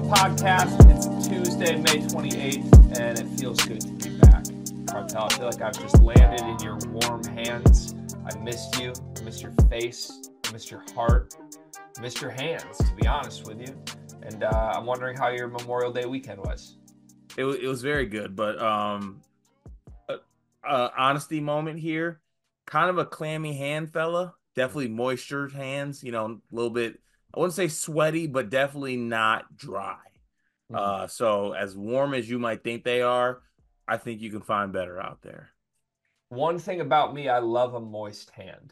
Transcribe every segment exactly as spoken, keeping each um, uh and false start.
Podcast. It's Tuesday, May twenty-eighth, and it feels good to be back. Cartel, I feel like I've just landed in your warm hands. I missed you. I missed your face. I missed your heart. I missed your hands, to be honest with you. And uh, I'm wondering how your Memorial Day weekend was. It, it was very good, but um, uh, uh, honesty moment here. Kind of a clammy hand fella. Definitely moisture hands. You know, a little bit. I wouldn't say sweaty, but definitely not dry. Mm. Uh, so as warm as you might think they are, I think you can find better out there. One thing about me, I love a moist hand.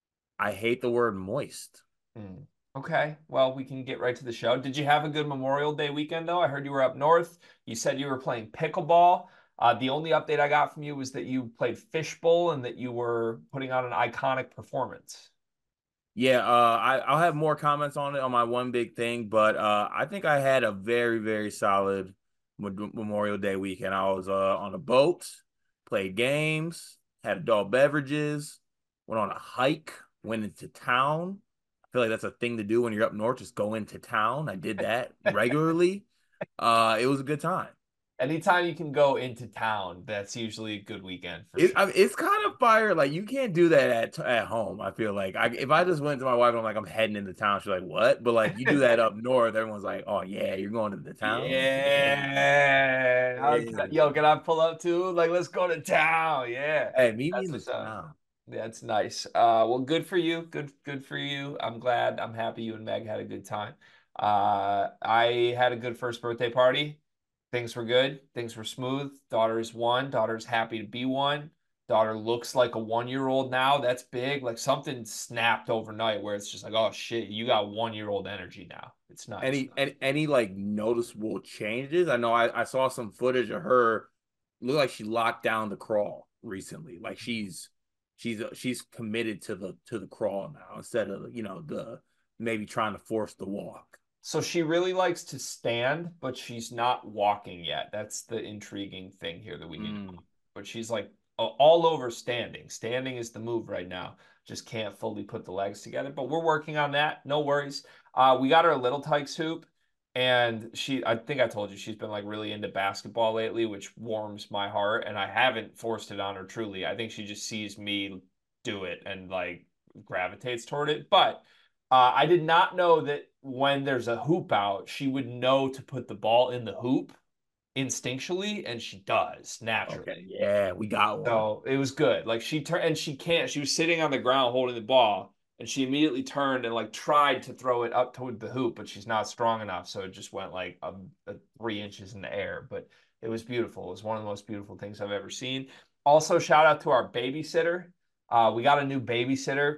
I hate the word moist. Mm. Okay, well, we can get right to the show. Did you have a good Memorial Day weekend, though? I heard you were up north. You said you were playing pickleball. Uh, the only update I got from you was that you played fishbowl and that you were putting on an iconic performance. Yeah, uh, I, I'll have more comments on it on my one big thing, but uh, I think I had a very, very solid Memorial Day weekend. I was uh, on a boat, played games, had adult beverages, went on a hike, went into town. I feel like that's a thing to do when you're up north, just go into town. I did that regularly. Uh, it was a good time. Anytime you can go into town, that's usually a good weekend for It, sure. I mean, it's kind of fire. Like you can't do that at at home. I feel like I, if I just went to my wife, I'm like, I'm heading into town. She's like, what? But like you do that up north, everyone's like, oh yeah, you're going to the town. Like, yeah, Yeah. I'll- yeah. Yo, can I pull up too? Like, let's go to town. Yeah. Hey, meet me That's in the what's up. town. That's nice. Uh, well, good for you. Good, good for you. I'm glad. I'm happy you and Meg had a good time. Uh, I had a good first birthday party. Things were good. Things were smooth. Daughter's one. Daughter's happy to be one. Daughter looks like a one-year-old now. That's big. Like something snapped overnight where it's just like, oh shit, you got one-year-old energy now. It's nice. Any any any like noticeable changes? I know I, I saw some footage of her. Look like she locked down the crawl recently. Like she's she's she's committed to the to the crawl now instead of you know the maybe trying to force the walk. So she really likes to stand, but she's not walking yet. That's the intriguing thing here that we need to. Mm. But she's like all over standing. Standing is the move right now. Just can't fully put the legs together, but we're working on that. No worries. Uh, we got her a Little Tikes hoop, and she, I think I told you she's been like really into basketball lately, which warms my heart. And I haven't forced it on her truly. I think she just sees me do it and like gravitates toward it. But uh, I did not know that when there's a hoop out, she would know to put the ball in the hoop instinctually, and she does Okay, naturally. yeah, we got one. So it was good. Like she turned and she can't. She was sitting on the ground holding the ball, and she immediately turned and like tried to throw it up toward the hoop, but she's not strong enough, so it just went like a, a three inches in the air. But it was beautiful. It was one of the most beautiful things I've ever seen. Also, shout out to our babysitter. Uh, we got a new babysitter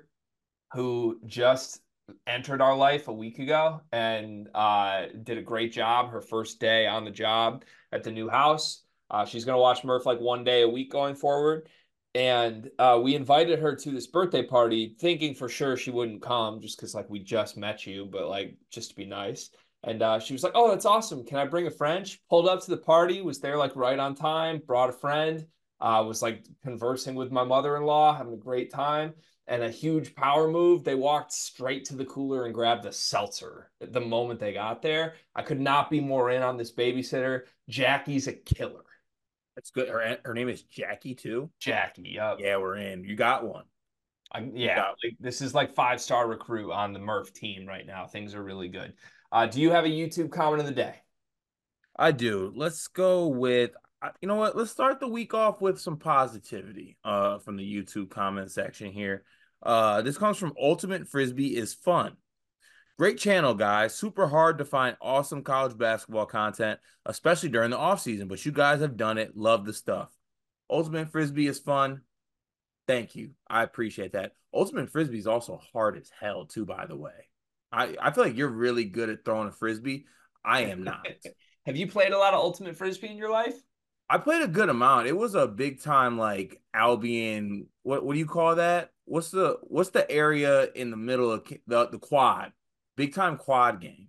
who just entered our life a week ago and uh, did a great job her first day on the job at the new house. Uh, she's going to watch Murph like one day a week going forward. And uh, we invited her to this birthday party thinking for sure she wouldn't come just because like we just met you, but like just to be nice. And uh, she was like, oh, that's awesome. Can I bring a friend? She pulled up to the party, was there like right on time, brought a friend, uh, was like conversing with my mother-in-law, having a great time and a huge power move. They walked straight to the cooler and grabbed a seltzer the moment they got there. I could not be more in on this babysitter. Jackie's a killer. That's good. Her her name is Jackie too. Jackie, yep. Yeah, we're in. You got one. I'm, You yeah, got like, this is like five star recruit on the Murph team right now. Things are really good. Uh, do you have a YouTube comment of the day? I do. Let's go with you know what? Let's start the week off with some positivity uh from the YouTube comment section here. Uh this comes from Ultimate Frisbee is fun. Great channel, guys. Super hard to find awesome college basketball content, especially during the off season, but you guys have done it. Love the stuff. Ultimate Frisbee is fun. Thank you. I appreciate that. Ultimate Frisbee is also hard as hell, too, by the way. I, I feel like you're really good at throwing a frisbee. I am not. Have you played a lot of Ultimate Frisbee in your life? I played a good amount. It was a big time like Albion. What what do you call that? What's the what's the area in the middle of the the quad? Big time quad game.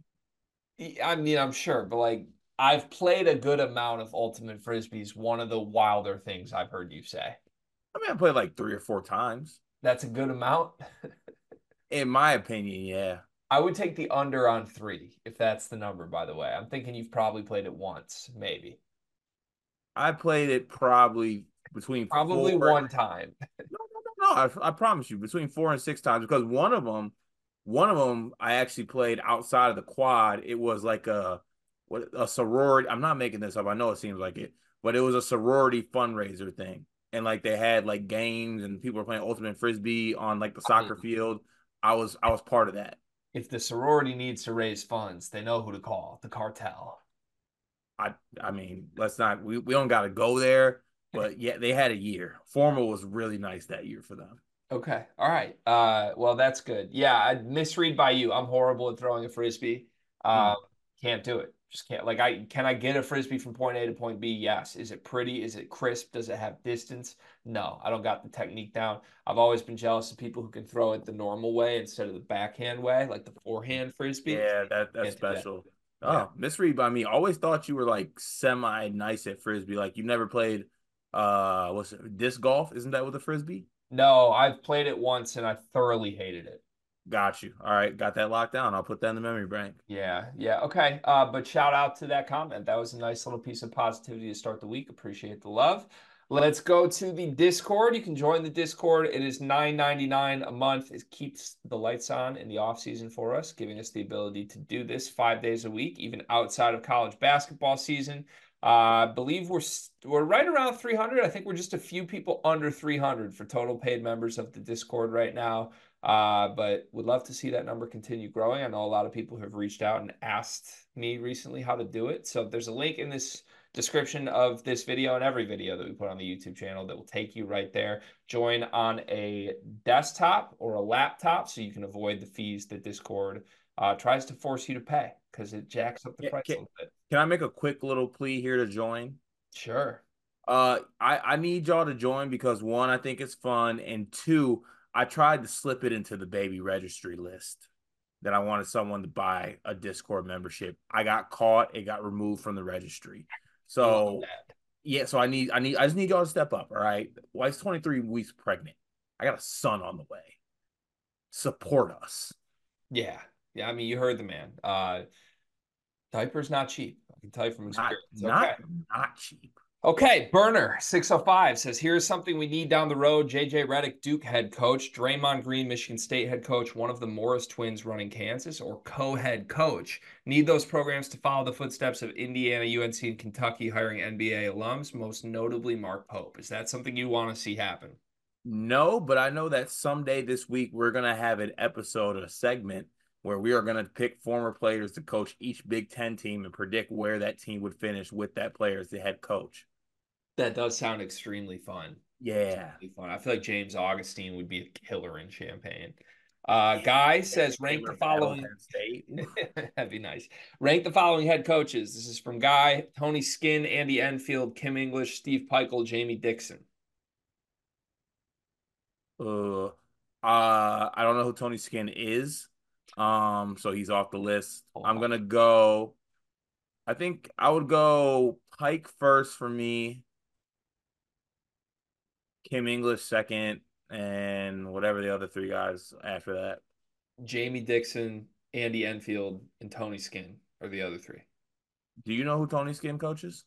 I mean, I'm sure, but like I've played a good amount of Ultimate Frisbees. One of the wilder things I've heard you say. I mean, I played like three or four times. That's a good amount. In my opinion, yeah. I would take the under on three if that's the number, by the way. I'm thinking you've probably played it once, maybe. I played it probably between four. Probably one time. No, no, no, no. I, I promise you, between four and six times because one of them, one of them, I actually played outside of the quad. It was like a what a sorority. I'm not making this up. I know it seems like it, but it was a sorority fundraiser thing, and like they had like games and people were playing ultimate frisbee on like the I soccer mean, field. I was I was part of that. if the sorority needs to raise funds, they know who to call, the cartel. I I mean, let's not we, we don't gotta go there, but yeah, they had a year. Formal was really nice that year for them. Okay. All right. Uh, well, that's good. Yeah, I misread by you. I'm horrible at throwing a frisbee. Um, Mm. can't do it. Just can't. Like, I can I get a frisbee from point A to point B? Yes. Is it pretty? Is it crisp? Does it have distance? No, I don't got the technique down. I've always been jealous of people who can throw it the normal way instead of the backhand way, like the forehand frisbee. Yeah, that that's Can't do that. special. Yeah. Oh, misread by me. Always thought you were like semi nice at frisbee. Like you never played uh what's it, disc golf? Isn't that with the frisbee? No, I've played it once and I thoroughly hated it. Got you. All right, got that locked down. I'll put that in the memory bank. Yeah, yeah. Okay. Uh, but shout out to that comment. That was a nice little piece of positivity to start the week. Appreciate the love. Let's go to the Discord. You can join the Discord. It is nine ninety-nine a month. It keeps the lights on in the off season for us, giving us the ability to do this five days a week, even outside of college basketball season. Uh, I believe we're we're right around three hundred. I think we're just a few people under three hundred for total paid members of the Discord right now. Uh, but would love to see that number continue growing. I know a lot of people have reached out and asked me recently how to do it. So there's a link in this description of this video and every video that we put on the YouTube channel that will take you right there. Join on a desktop or a laptop so you can avoid the fees that Discord uh, tries to force you to pay because it jacks up the Yeah, price a can, little bit. can I make a quick little plea here to join? Sure. Uh, I I need y'all to join because one, I think it's fun, and two, I tried to slip it into the baby registry list that I wanted someone to buy a Discord membership. I got caught; it got removed from the registry. Love So that. yeah, so I need I need I just need y'all to step up. All right, wife's twenty-three weeks pregnant. I got a son on the way. Support us. Yeah. Yeah. I mean, you heard the man. Uh, diapers not cheap. I can tell you from Not experience. Okay. not not cheap. Okay, Burner six oh five says, here's something we need down the road. J J Redick, Duke head coach, Draymond Green, Michigan State head coach, one of the Morris twins running Kansas, or co-head coach. Need those programs to follow the footsteps of Indiana, U N C, and Kentucky, hiring N B A alums, most notably Mark Pope. Is that something you want to see happen? No, but I know that someday this week we're gonna have an episode, a segment where we are gonna pick former players to coach each Big Ten team and predict where that team would finish with that player as the head coach. That does sound extremely fun. Yeah. Extremely fun. I feel like James Augustine would be a killer in Champaign. Uh, Guy says, rank the Baylor Battle following. Penn State. That'd be nice. Rank the following head coaches. This is from Guy, Tony Skinn, Andy Enfield, Kim English, Steve Peichel, Jamie Dixon. Uh, uh, I don't know who Tony Skinn is. Um, so he's off the list. I'm gonna go. I think I would go Pike first for me, Kim English second, and whatever the other three guys after that. Jamie Dixon, Andy Enfield, and Tony Skinn are the other three. Do you know who Tony Skinn coaches?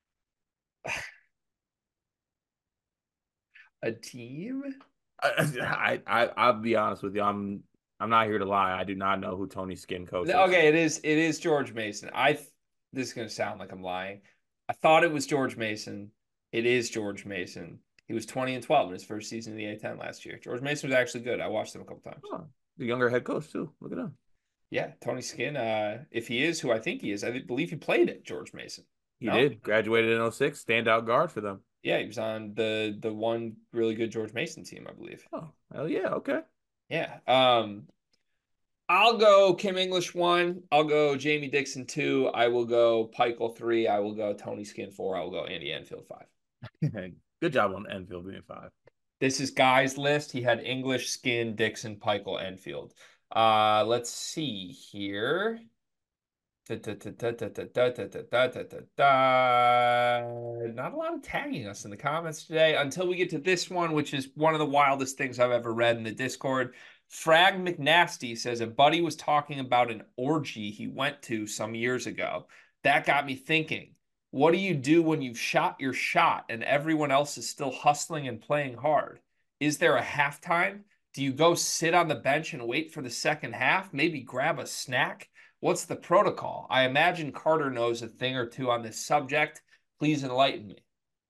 A team? I, I I'll be honest with you. I'm I'm not here to lie. I do not know who Tony Skinn coaches. Okay, it is it is George Mason. I this is gonna sound like I'm lying. I thought it was George Mason. It is George Mason. He was twenty and twelve in his first season in the A ten last year. George Mason was actually good. I watched him a couple times. Oh, the younger head coach too. Look at him. Yeah, Tony Skinn, uh, if he is who I think he is, I believe he played at George Mason. He No? did. Graduated in oh six. Standout guard for them. Yeah, he was on the the one really good George Mason team, I believe. Oh, hell yeah. Okay. Yeah. Um, I'll go Kim English one. I'll go Jamie Dixon two. I will go Peichel three. I will go Tony Skinn four. I will go Andy Enfield five. Good job on Enfield being five. This is Guy's list. He had English, Skinn, Dixon, Peichel, Enfield. Uh, let's see here. Da, da, da, da, da, da, da, da, da, da, da, da. Not a lot of tagging us in the comments today until we get to this one, which is one of the wildest things I've ever read in the Discord. Frag McNasty says a buddy was talking about an orgy he went to some years ago. That got me thinking, what do you do when you've shot your shot and everyone else is still hustling and playing hard? Is there a halftime? Do you go sit on the bench and wait for the second half? Maybe grab a snack? What's the protocol? I imagine Carter knows a thing or two on this subject. Please enlighten me.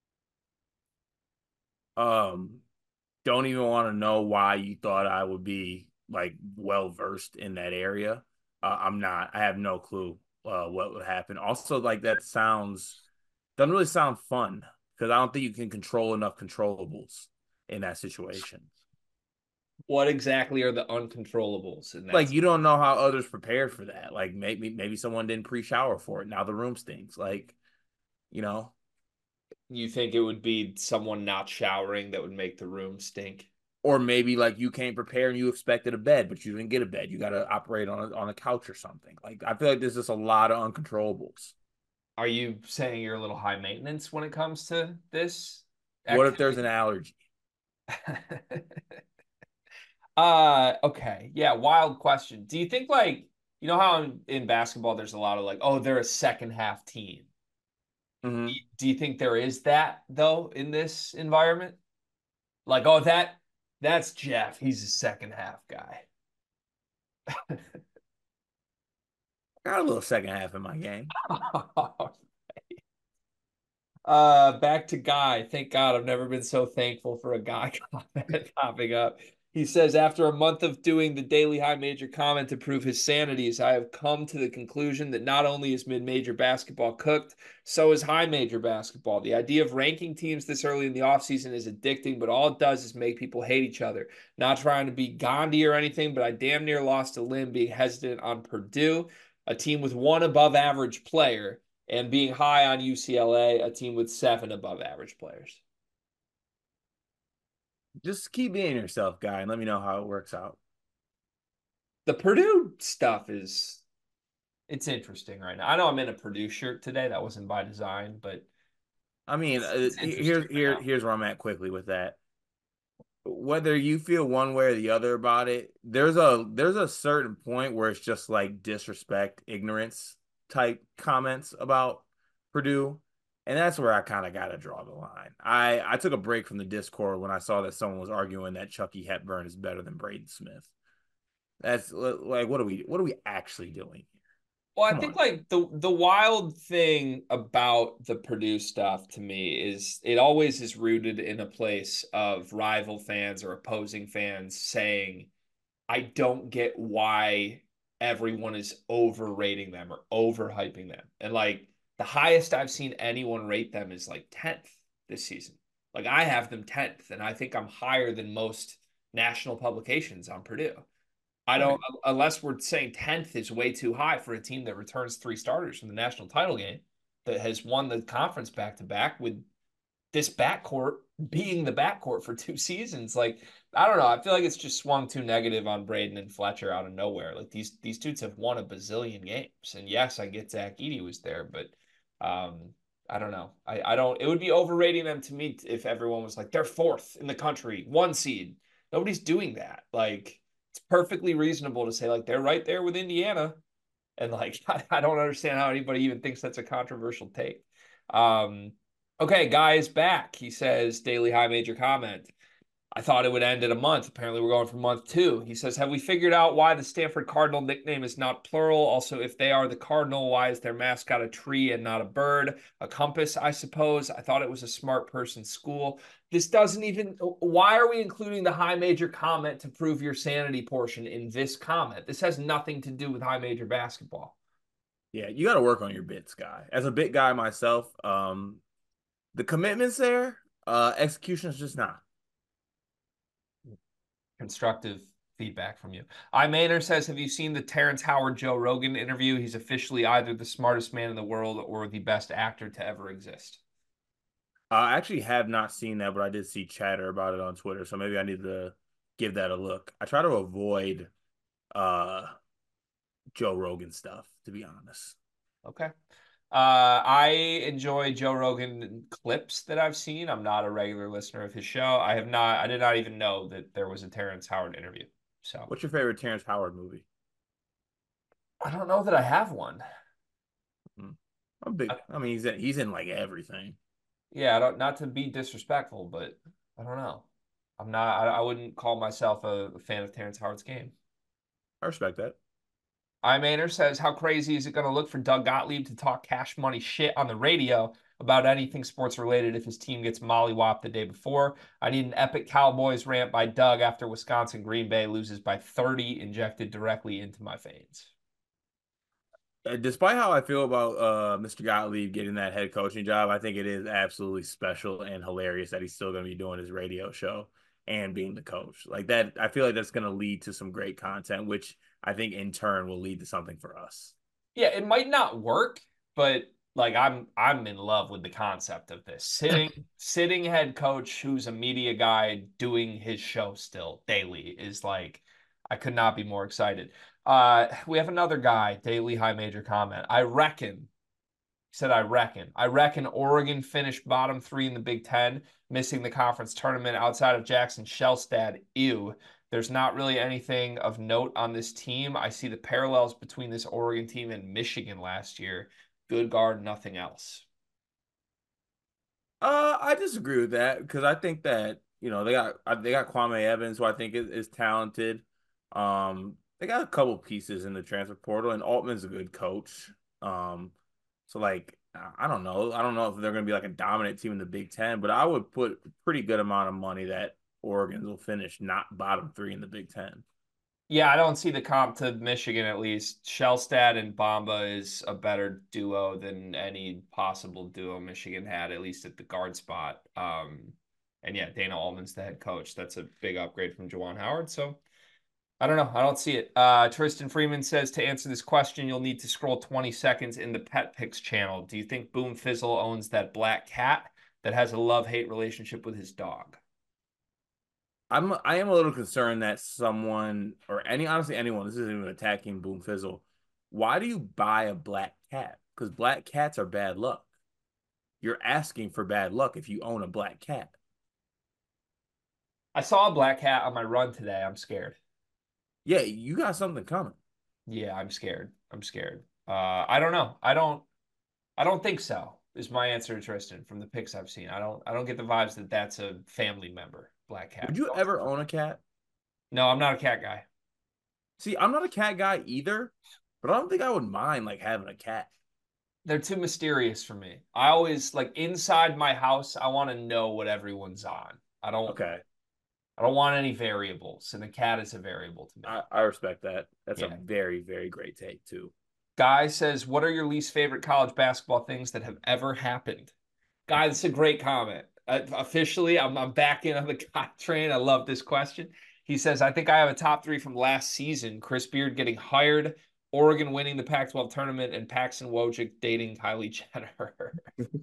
Um, don't even want to know why you thought I would be like well versed in that area. Uh, I'm not. I have no clue uh, what would happen. Also, like that sounds doesn't really sound fun because I don't think you can control enough controllables in that situation. What exactly are the uncontrollables in that? Like you don't know how others prepared for that. Like maybe maybe someone didn't pre-shower for it. Now the room stinks. Like, you know, You think it would be someone not showering that would make the room stink? or maybe like you came prepared and you expected a bed, but you didn't get a bed. You got to operate on a, on a couch or something. Like I feel like there's just a lot of uncontrollables. Are you saying you're a little high maintenance when it comes to this What if there's an activity? allergy? uh, okay. Yeah, wild question. Do you think like, you know how in, in basketball there's a lot of like, oh, they're a second half team. Mm-hmm. Do you think there is that though in this environment? Like, oh, that that's Jeff. He's a second half guy. Got a little second half in my game. Uh, back to Guy. Thank God I've never been so thankful for a Guy comment popping up. He says, after a month of doing the daily high major comment to prove his sanities, I have come to the conclusion that not only is mid-major basketball cooked, so is high major basketball. The idea of ranking teams this early in the offseason is addicting, but all it does is make people hate each other. Not trying to be Gandhi or anything, but I damn near lost a limb being hesitant on Purdue, a team with one above average player, and being high on U C L A, a team with seven above average players. Just keep being yourself, guy, and let me know how it works out. The Purdue stuff is it's interesting right now. I know I'm in a Purdue shirt today. That wasn't by design, but I mean, it's, uh, it's interesting here's right here now. here's where I'm at quickly with that. Whether you feel one way or the other about it, there's a there's a certain point where it's just like disrespect, ignorance type comments about Purdue, and that's where I kind of got to draw the line. I I took a break from the Discord when I saw that someone was arguing that Chucky Hepburn is better than Braden Smith. That's like what are we what are we actually doing? Well, I Come think on. like the the wild thing about the Purdue stuff to me is it always is rooted in a place of rival fans or opposing fans saying, I don't get why everyone is overrating them or overhyping them. And like the highest I've seen anyone rate them is like tenth this season. Like I have them tenth, and I think I'm higher than most national publications on Purdue. I don't, Right. unless we're saying tenth is way too high for a team that returns three starters from the national title game that has won the conference back to back with this backcourt being the backcourt for two seasons. Like, I don't know. I feel like it's just swung too negative on Braden and Fletcher out of nowhere. Like these these dudes have won a bazillion games. And yes, I get Zach Edey was there, but um, I don't know. I, I don't it would be overrating them to me if everyone was like, they're fourth in the country, one seed. Nobody's doing that. Like, it's perfectly reasonable to say, like, they're right there with Indiana. And like, I, I don't understand how anybody even thinks that's a controversial take. Um, okay, guy is back. He says, daily high major comment. I thought it would end at a month. Apparently, we're going for month two. He says, have we figured out why the Stanford Cardinal nickname is not plural? Also, if they are the Cardinal, why is their mascot a tree and not a bird? A compass, I suppose. I thought it was a smart person school. This doesn't even. Why are we including the high major comment to prove your sanity portion in this comment? This has nothing to do with high major basketball. Yeah, you got to work on your bits, guy. As a bit guy myself, um, the commitment's there. Uh, execution is just not. Constructive feedback from you. I Maynard says, have you seen the Terrence Howard Joe Rogan interview? He's officially either the smartest man in the world or the best actor to ever exist. Uh, I actually have not seen that, but I did see chatter about it on Twitter, so maybe I need to give that a look. I try to avoid uh Joe Rogan stuff, to be honest. Okay. Uh, I enjoy Joe Rogan clips that I've seen. I'm not a regular listener of his show. I have not, I did not even know that there was a Terrence Howard interview. So What's your favorite Terrence Howard movie? I don't know that I have one. Hmm. I'm big. I, I mean, he's in, he's in like everything. yeah, I don't, not to be disrespectful, but I don't know. I'm not, I, I wouldn't call myself a, a fan of Terrence Howard's game. I respect that. iManer says, how crazy is it going to look for Doug Gottlieb to talk cash money shit on the radio about anything sports related if his team gets mollywopped the day before? I need an epic Cowboys rant by Doug after Wisconsin Green Bay loses by thirty injected directly into my veins. Uh, Despite how I feel about uh, mister Gottlieb getting that head coaching job, I think it is absolutely special and hilarious that he's still going to be doing his radio show and being the coach. Like that, I feel like that's going to lead to some great content, which I think in turn will lead to something for us. Yeah, it might not work, but like I'm I'm in love with the concept of this. Sitting sitting head coach who's a media guy doing his show still daily is like I could not be more excited. Uh we have another guy, Daily High Major comment. I reckon he said, I reckon. I reckon Oregon finished bottom three in the Big Ten, missing the conference tournament outside of Jackson Shellstad. Ew. There's not really anything of note on this team. I see the parallels between this Oregon team and Michigan last year. Good guard, nothing else. Uh, I disagree with that because I think that you know they got uh, they got Kwame Evans, who I think is, is talented. Um, they got a couple pieces in the transfer portal, and Altman's a good coach. Um, so like I I don't know, I don't know if they're going to be like a dominant team in the Big Ten, but I would put a pretty good amount of money that Oregon will finish not bottom three in the Big Ten. Yeah, I don't see the comp to Michigan at least. Shellstad and Bamba is a better duo than any possible duo Michigan had, at least at the guard spot. Um, and yeah, Dana Altman's the head coach. That's a big upgrade from Juwan Howard. So I don't know. I don't see it. Uh, Tristan Freeman says to answer this question, you'll need to scroll twenty seconds in the Pet Picks channel. Do you think Boom Fizzle owns that black cat that has a love-hate relationship with his dog? I'm I am a little concerned that someone or any honestly anyone, this isn't even attacking Boom Fizzle. Why do you buy a black cat? Because black cats are bad luck. You're asking for bad luck if you own a black cat. I saw a black cat on my run today. I'm scared. Yeah, you got something coming. Yeah, I'm scared. I'm scared. Uh, I don't know. I don't. I don't think so. Is my answer to Tristan from the pics I've seen. I don't. I don't get the vibes that that's a family member. Black cat. Would you ever own a cat? No, I'm not a cat guy. See, I'm not a cat guy either, but I don't think I would mind like having a cat. They're too mysterious for me. I always like inside my house. I want to know what everyone's on. I don't. Okay. I don't want any variables, and the cat is a variable to me. I, I respect that. That's a Yeah. very, very great take too. Guy says, "What are your least favorite college basketball things that have ever happened?" Guy, that's a great comment. Uh, officially, I'm, I'm back in on the guy train. I love this question. He says, I think I have a top three from last season. Chris Beard getting hired, Oregon winning the Pac twelve tournament, and Paxton Wojcik dating Kylie Jenner.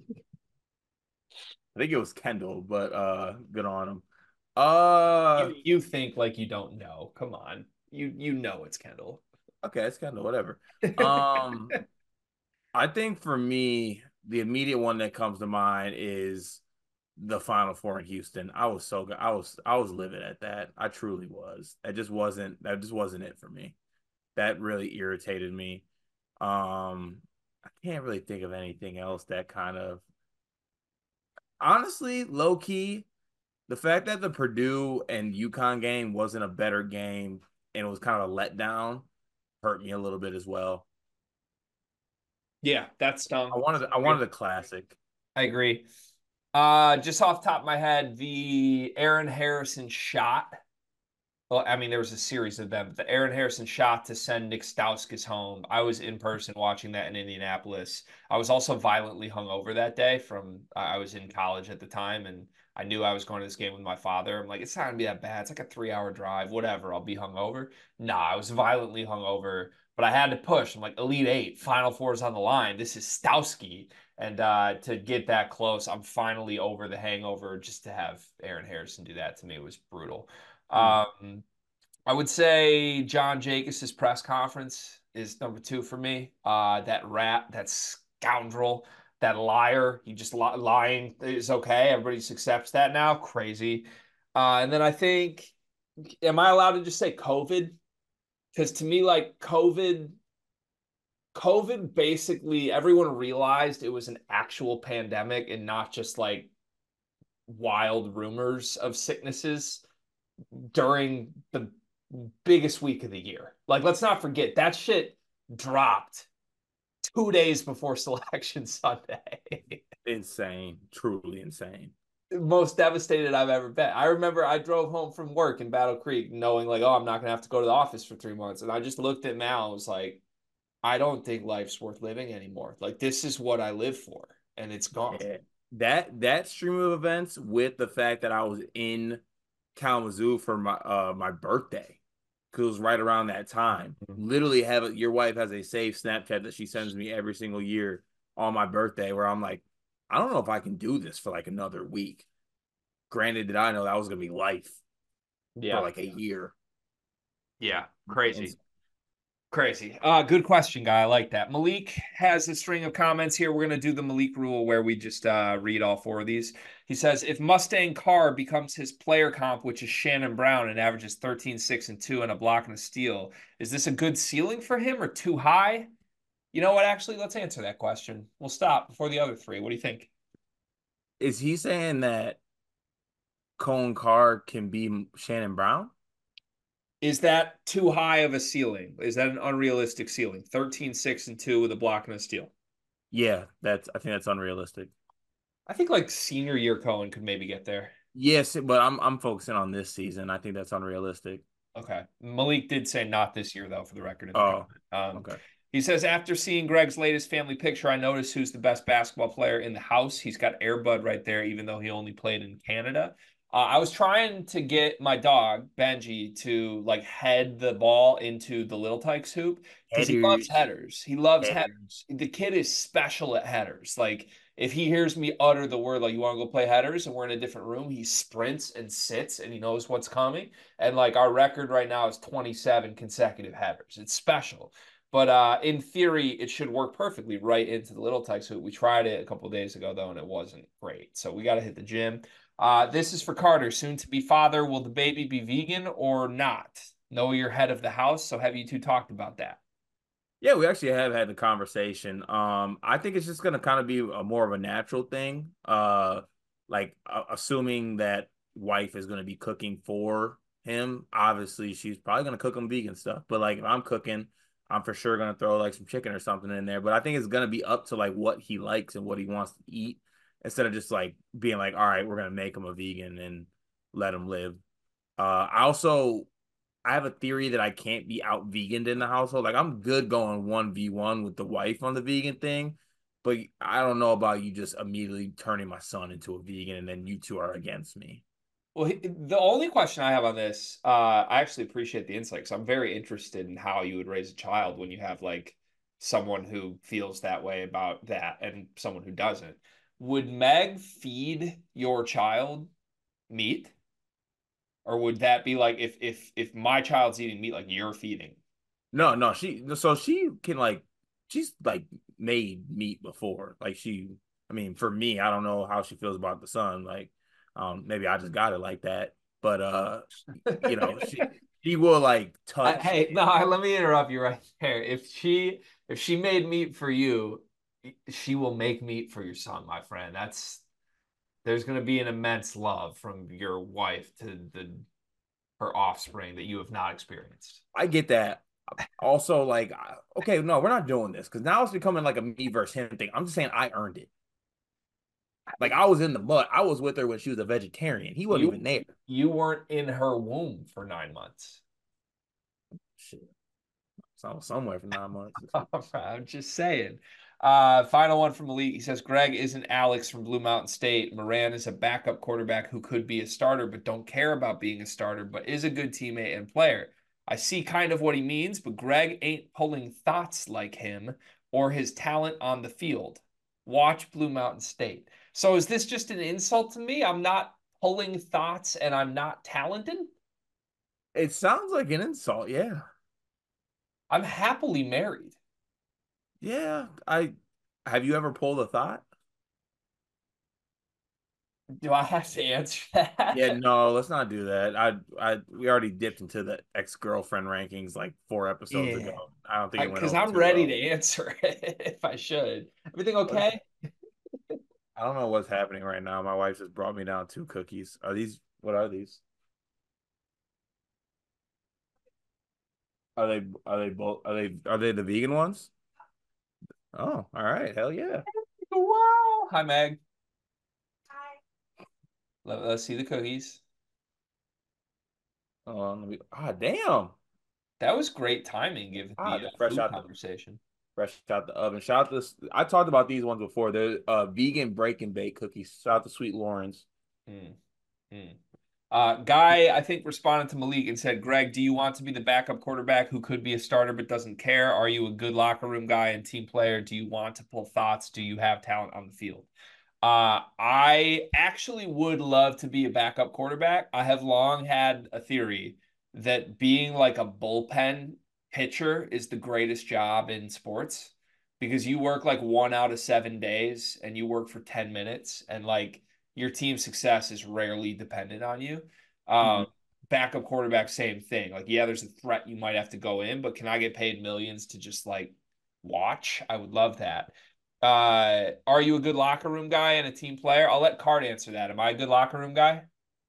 I think it was Kendall, but uh good on him. Uh you you think like you don't know. Come on. You you know it's Kendall. okay, it's Kendall, whatever. Um I think for me, the immediate one that comes to mind is the Final Four in Houston. I was so good. I was I was livid at that. I truly was. That just wasn't that just wasn't it for me. That really irritated me. Um, I can't really think of anything else that kind of honestly low key. The fact that the Purdue and UConn game wasn't a better game and it was kind of a letdown hurt me a little bit as well. Yeah, that I stung. wanted I wanted a classic. I agree. Uh, just off the top of my head, the Aaron Harrison shot. Well, I mean, there was a series of them. The Aaron Harrison shot to send Nick Stauskas home. I was in person watching that in Indianapolis. I was also violently hungover that day from I was in college at the time, and I knew I was going to this game with my father. I'm like, it's not gonna be that bad. It's like a three hour drive, whatever. I'll be hungover. Nah, I was violently hungover, but I had to push. I'm like, Elite Eight, Final Four's on the line. This is Stausky. And uh, to get that close, I'm finally over the hangover. Just to have Aaron Harrison do that to me was brutal. Mm. Um, I would say John Jacobs' press conference is number two for me. Uh, that rat, that scoundrel, that liar. He just li lying is okay. Everybody just accepts that now. Crazy. Uh, and then I think, am I allowed to just say COVID? Because to me, like COVID, COVID basically everyone realized it was an actual pandemic and not just like wild rumors of sicknesses during the biggest week of the year. Like, let's not forget that shit dropped two days before Selection Sunday. Insane, truly insane. Most devastated I've ever been. I remember I drove home from work in Battle Creek knowing like, oh, I'm not gonna have to go to the office for three months. And I just looked at Mal and was like, I don't think life's worth living anymore. Like, this is what I live for, and it's gone. Yeah. That that stream of events with the fact that I was in Kalamazoo for my uh my birthday, because it was right around that time. Literally, have a, your wife has a safe Snapchat that she sends me every single year on my birthday, where I'm like, I don't know if I can do this for like another week. Granted, did I know that was gonna be life for Yeah. like a year? Yeah. And Crazy. Crazy. Uh, good question, guy. I like that. Malik has a string of comments here. We're going to do the Malik rule where we just uh, read all four of these. He says, if Mustang Carr becomes his player comp, which is Shannon Brown, and averages thirteen, six, and two and a block and a steal, is this a good ceiling for him or too high? You know what? Actually, let's answer that question. We'll stop before the other three. What do you think? is he saying that Cone Carr can be Shannon Brown? Is that too high of a ceiling? Is that an unrealistic ceiling? thirteen, six, and two with a block and a steal. Yeah, that's I think that's unrealistic. I think like senior year Cohen could maybe get there. Yes, but I'm I'm focusing on this season. I think that's unrealistic. Okay. Malik did say not this year, though, for the record in the Oh, comment. Um, okay. he says, after seeing Greg's latest family picture, I noticed who's the best basketball player in the house. He's got Airbud right there, even though he only played in Canada. Uh, I was trying to get my dog, Benji, to like head the ball into the Little Tykes hoop because he loves Headers, headers. He loves headers. headers. The kid is special at headers. Like, if he hears me utter the word, like, you want to go play headers and we're in a different room, he sprints and sits and he knows what's coming. And like our record right now is twenty-seven consecutive headers. It's special. But uh, in theory, it should work perfectly right into the Little Tykes hoop. We tried it a couple of days ago, though, and it wasn't great. So we got to hit the gym. Uh, this is for Carter, soon to be father. Will the baby be vegan or not? Know you're head of the house. So have you two talked about that? Yeah, we actually have had the conversation. Um, I think it's just gonna kind of be a more of a natural thing. Uh, like uh, assuming that wife is gonna be cooking for him. Obviously, she's probably gonna cook him vegan stuff. But like if I'm cooking, I'm for sure gonna throw like some chicken or something in there. But I think it's gonna be up to like what he likes and what he wants to eat, instead of just like being like, all right, we're gonna make him a vegan and let him live. Uh, I also I have a theory that I can't be out veganed in the household. Like I'm good going one v one with the wife on the vegan thing, but I don't know about you just immediately turning my son into a vegan and then you two are against me. Well, the only question I have on this, uh, I actually appreciate the insight because I'm very interested in how you would raise a child when you have like someone who feels that way about that and someone who doesn't. Would Meg feed your child meat? Or would that be like if if if my child's eating meat, like you're feeding No, no, she so she can like she's like made meat before. Like she I mean, for me, I don't know how she feels about the son. Like um maybe I just got it like that. But uh you know, she it? she will like I, touch. hey, no, let me interrupt you right there. If she if she made meat for you, she will make meat for your son, my friend. That's there's going to be an immense love from your wife to the her offspring that you have not experienced. I get that. Also, like, okay, no, we're not doing this because now it's becoming like a me versus him thing. I'm just saying I earned it. Like I was in the mud. I was with her when she was a vegetarian. He wasn't You even there. you weren't in her womb for nine months. Shit. So somewhere for nine months. I'm just saying. Uh, final one from Elite. He says Greg isn't Alex from Blue Mountain State. Moran is a backup quarterback who could be a starter, but don't care about being a starter, but is a good teammate and player. I see kind of what he means, but Greg ain't pulling thoughts like him or his talent on the field. Watch Blue Mountain State. So is this just an insult to me? I'm not pulling thoughts and I'm not talented? It sounds like an insult, yeah. I'm happily married. Yeah, I have you ever pulled a thought? Do I have to answer Yeah, that? no, let's not do that. I I we already dipped into the ex-girlfriend rankings like four episodes ago. Yeah. I don't think it went Because over I'm too ready well. to answer it if I should. Everything What's okay? I don't know what's happening right now. My wife just brought me down two cookies. Are these what are these? Are they are they both are they are they the vegan ones? Oh, all right. Hell yeah. Wow. Hi, Meg. Let, us see the cookies. Oh, let me, ah, damn. That was great timing given Ah, the they're uh, fresh food out the conversation. fresh out the oven. Shout out to this. I talked about these ones before. They're uh vegan break and bake cookies. Shout out to Sweet Lawrence. Mm, mm. Uh, Guy, I think, responded to Malik and said, Greg, do you want to be the backup quarterback who could be a starter but doesn't care? Are you a good locker room guy and team player? Do you want to pull thoughts? Do you have talent on the field? Uh, I actually would love to be a backup quarterback. I have long had a theory that being like a bullpen pitcher is the greatest job in sports because you work like one out of seven days and you work for ten minutes and like your team's success is rarely dependent on you. Um, Mhm. Backup quarterback, same thing. Like, yeah, there's a threat you might have to go in, but can I get paid millions to just like watch? I would love that. Uh, are you a good locker room guy and a team player? I'll let Card answer that. Am I a good locker room guy?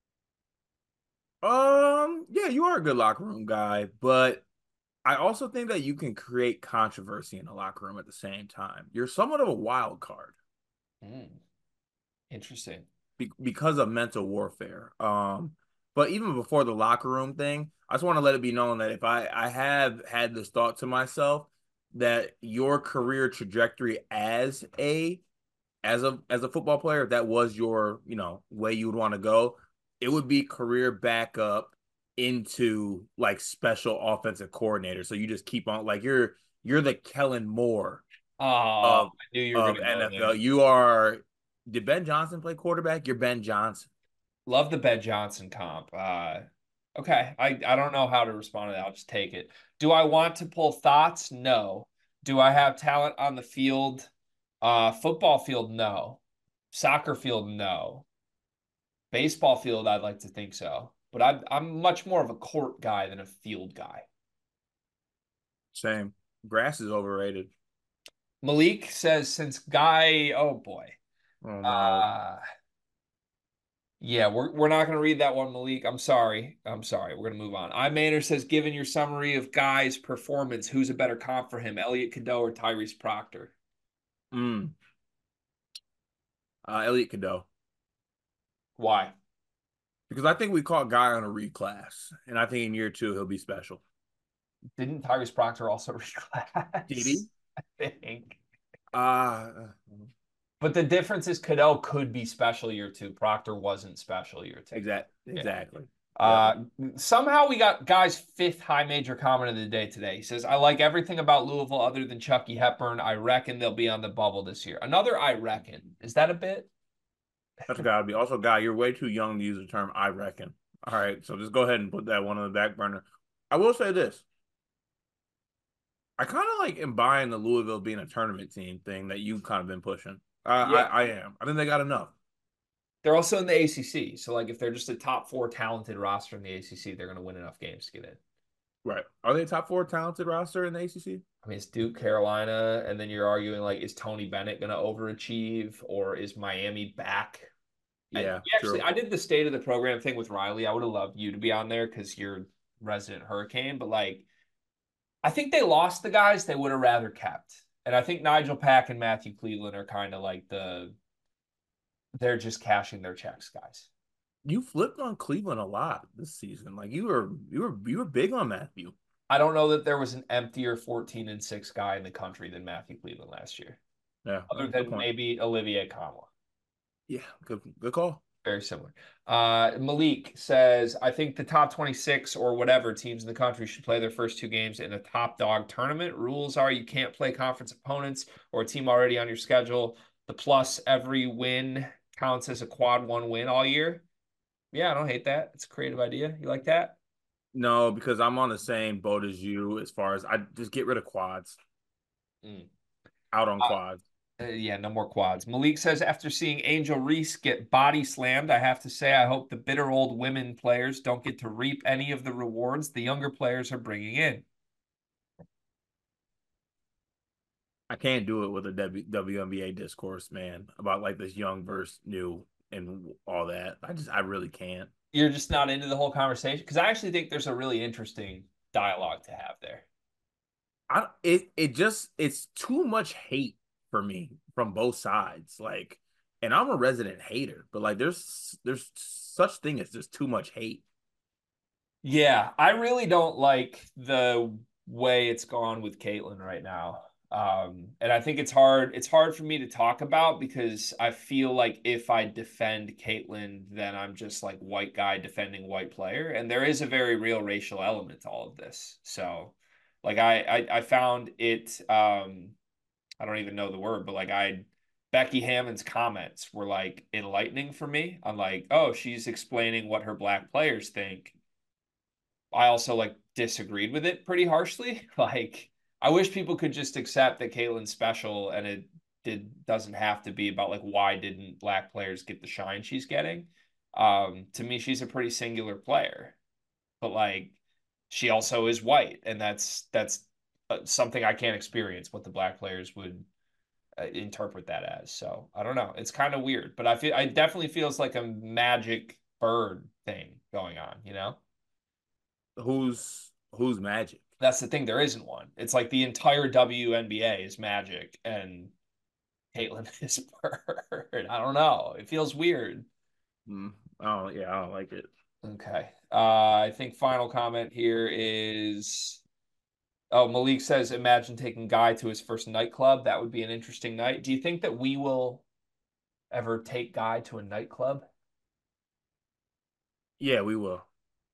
Um, yeah, you are a good locker room guy, but I also think that you can create controversy in the locker room at the same time. You're somewhat of a wild card Mm, interesting. be because of mental warfare. Um, but even before the locker room thing, I just want to let it be known that if I I have had this thought to myself that your career trajectory as a as a as a football player, if that was your, you know, way you would want to go, it would be career backup into like special offensive coordinator. So you just keep on like you're you're the Kellen Moore Oh, of I knew you were of gonna go N F L. there. You are did Ben Johnson play quarterback? You're Ben Johnson. Love the Ben Johnson comp. Uh, okay, I I don't know how to respond to that. I'll just take it. Do I want to pull thoughts? No. Do I have talent on the field? Uh, football field? No. Soccer field? No. Baseball field? I'd like to think so, but I'm I'm much more of a court guy than a field guy. Same. Grass is overrated. Malik says since Guy, oh boy. Oh no. Uh yeah, we're we're not gonna read that one, Malik. I'm sorry. I'm sorry. We're gonna move on. I Manor says, given your summary of Guy's performance, who's a better comp for him, Elliot Cadeau or Tyrese Proctor? Mm. Uh, Elliot Cadeau. Why? Because I think we caught Guy on a reclass, and I think in year two he'll be special. Didn't Tyrese Proctor also Did reclass? he? I think. Uh, But the difference is Cadeau could be special year two. Proctor wasn't special year two. exact, Yeah. exactly. Yep. Uh, somehow we got Guy's fifth high major comment of the day today. He says, I like everything about Louisville other than Chucky Hepburn. I reckon they'll be on the bubble this year. Another I reckon. Is that a bit? That's gotta be. Also, Guy, you're way too young to use the term I reckon. All right, so just go ahead and put that one on the back burner. I will say this. I kind of like am buying the Louisville being a tournament team thing that you've kind of been pushing. Uh, I, Yeah. I am. I think they got enough. They're also in the A C C. So, like, if they're just a top four talented roster in the A C C, they're going to win enough games to get in. Right. Are they a top four talented roster in the A C C? I mean, it's Duke, Carolina, and then you're arguing, like, is Tony Bennett going to overachieve or is Miami back? I, Yeah, actually, true. I did the state of the program thing with Riley. I would have loved you to be on there because you're resident Hurricane, but like, I think they lost the guys they would have rather kept. And I think Nigel Pack and Matthew Cleveland are kind of like the they're just cashing their checks, guys. You flipped on Cleveland a lot this season. Like you were, you were, you were big on Matthew. I don't know that there was an emptier fourteen and six guy in the country than Matthew Cleveland last year, Yeah, other good than point. maybe Olivier Conwa. Yeah, good, good call. Very similar. Uh, Malik says, I think the top twenty-six or whatever teams in the country should play their first two games in a top dog tournament. Rules are you can't play conference opponents or a team already on your schedule. The plus every win counts as a quad one win all year. Yeah, I don't hate that. It's a creative idea. You like that? No, because I'm on the same boat as you as far as I just get rid of quads. Mm. Out on quads. Uh, yeah, no more quads. Malik says, after seeing Angel Reese get body slammed, I have to say I hope the bitter old women players don't get to reap any of the rewards the younger players are bringing in. I can't do it with a w, W N B A discourse, man, about like this young versus new and all that. I just I really can't. You're just not into the whole conversation because I actually think there's a really interesting dialogue to have there. I it it just it's too much hate for me from both sides. Like, and I'm a resident hater, but like there's there's such thing as just too much hate. Yeah, I really don't like the way it's gone with Caitlyn right now. Um, and I think it's hard, it's hard for me to talk about because I feel like if I defend Caitlyn, then I'm just like white guy defending white player. And there is a very real racial element to all of this. So like I I, I found it um I don't even know the word, but like I Becky Hammond's comments were like enlightening for me on like, oh, she's explaining what her black players think. I also like disagreed with it pretty harshly. Like, I wish people could just accept that Caitlin's special and it did doesn't have to be about like why didn't black players get the shine she's getting. Um, to me, she's a pretty singular player, but like she also is white, and that's that's uh, something I can't experience what the black players would uh, interpret that as. So I don't know. It's kind of weird, but I feel I definitely feels like a magic bird thing going on, you know? Who's who's Magic? That's the thing. There isn't one. It's like the entire W N B A is Magic and Caitlyn is Bird. I don't know. It feels weird. Mm, oh yeah, I don't like it. Okay. Uh, I think final comment here is oh, Malik says, imagine taking Guy to his first nightclub. That would be an interesting night. Do you think that we will ever take Guy to a nightclub? Yeah, we will.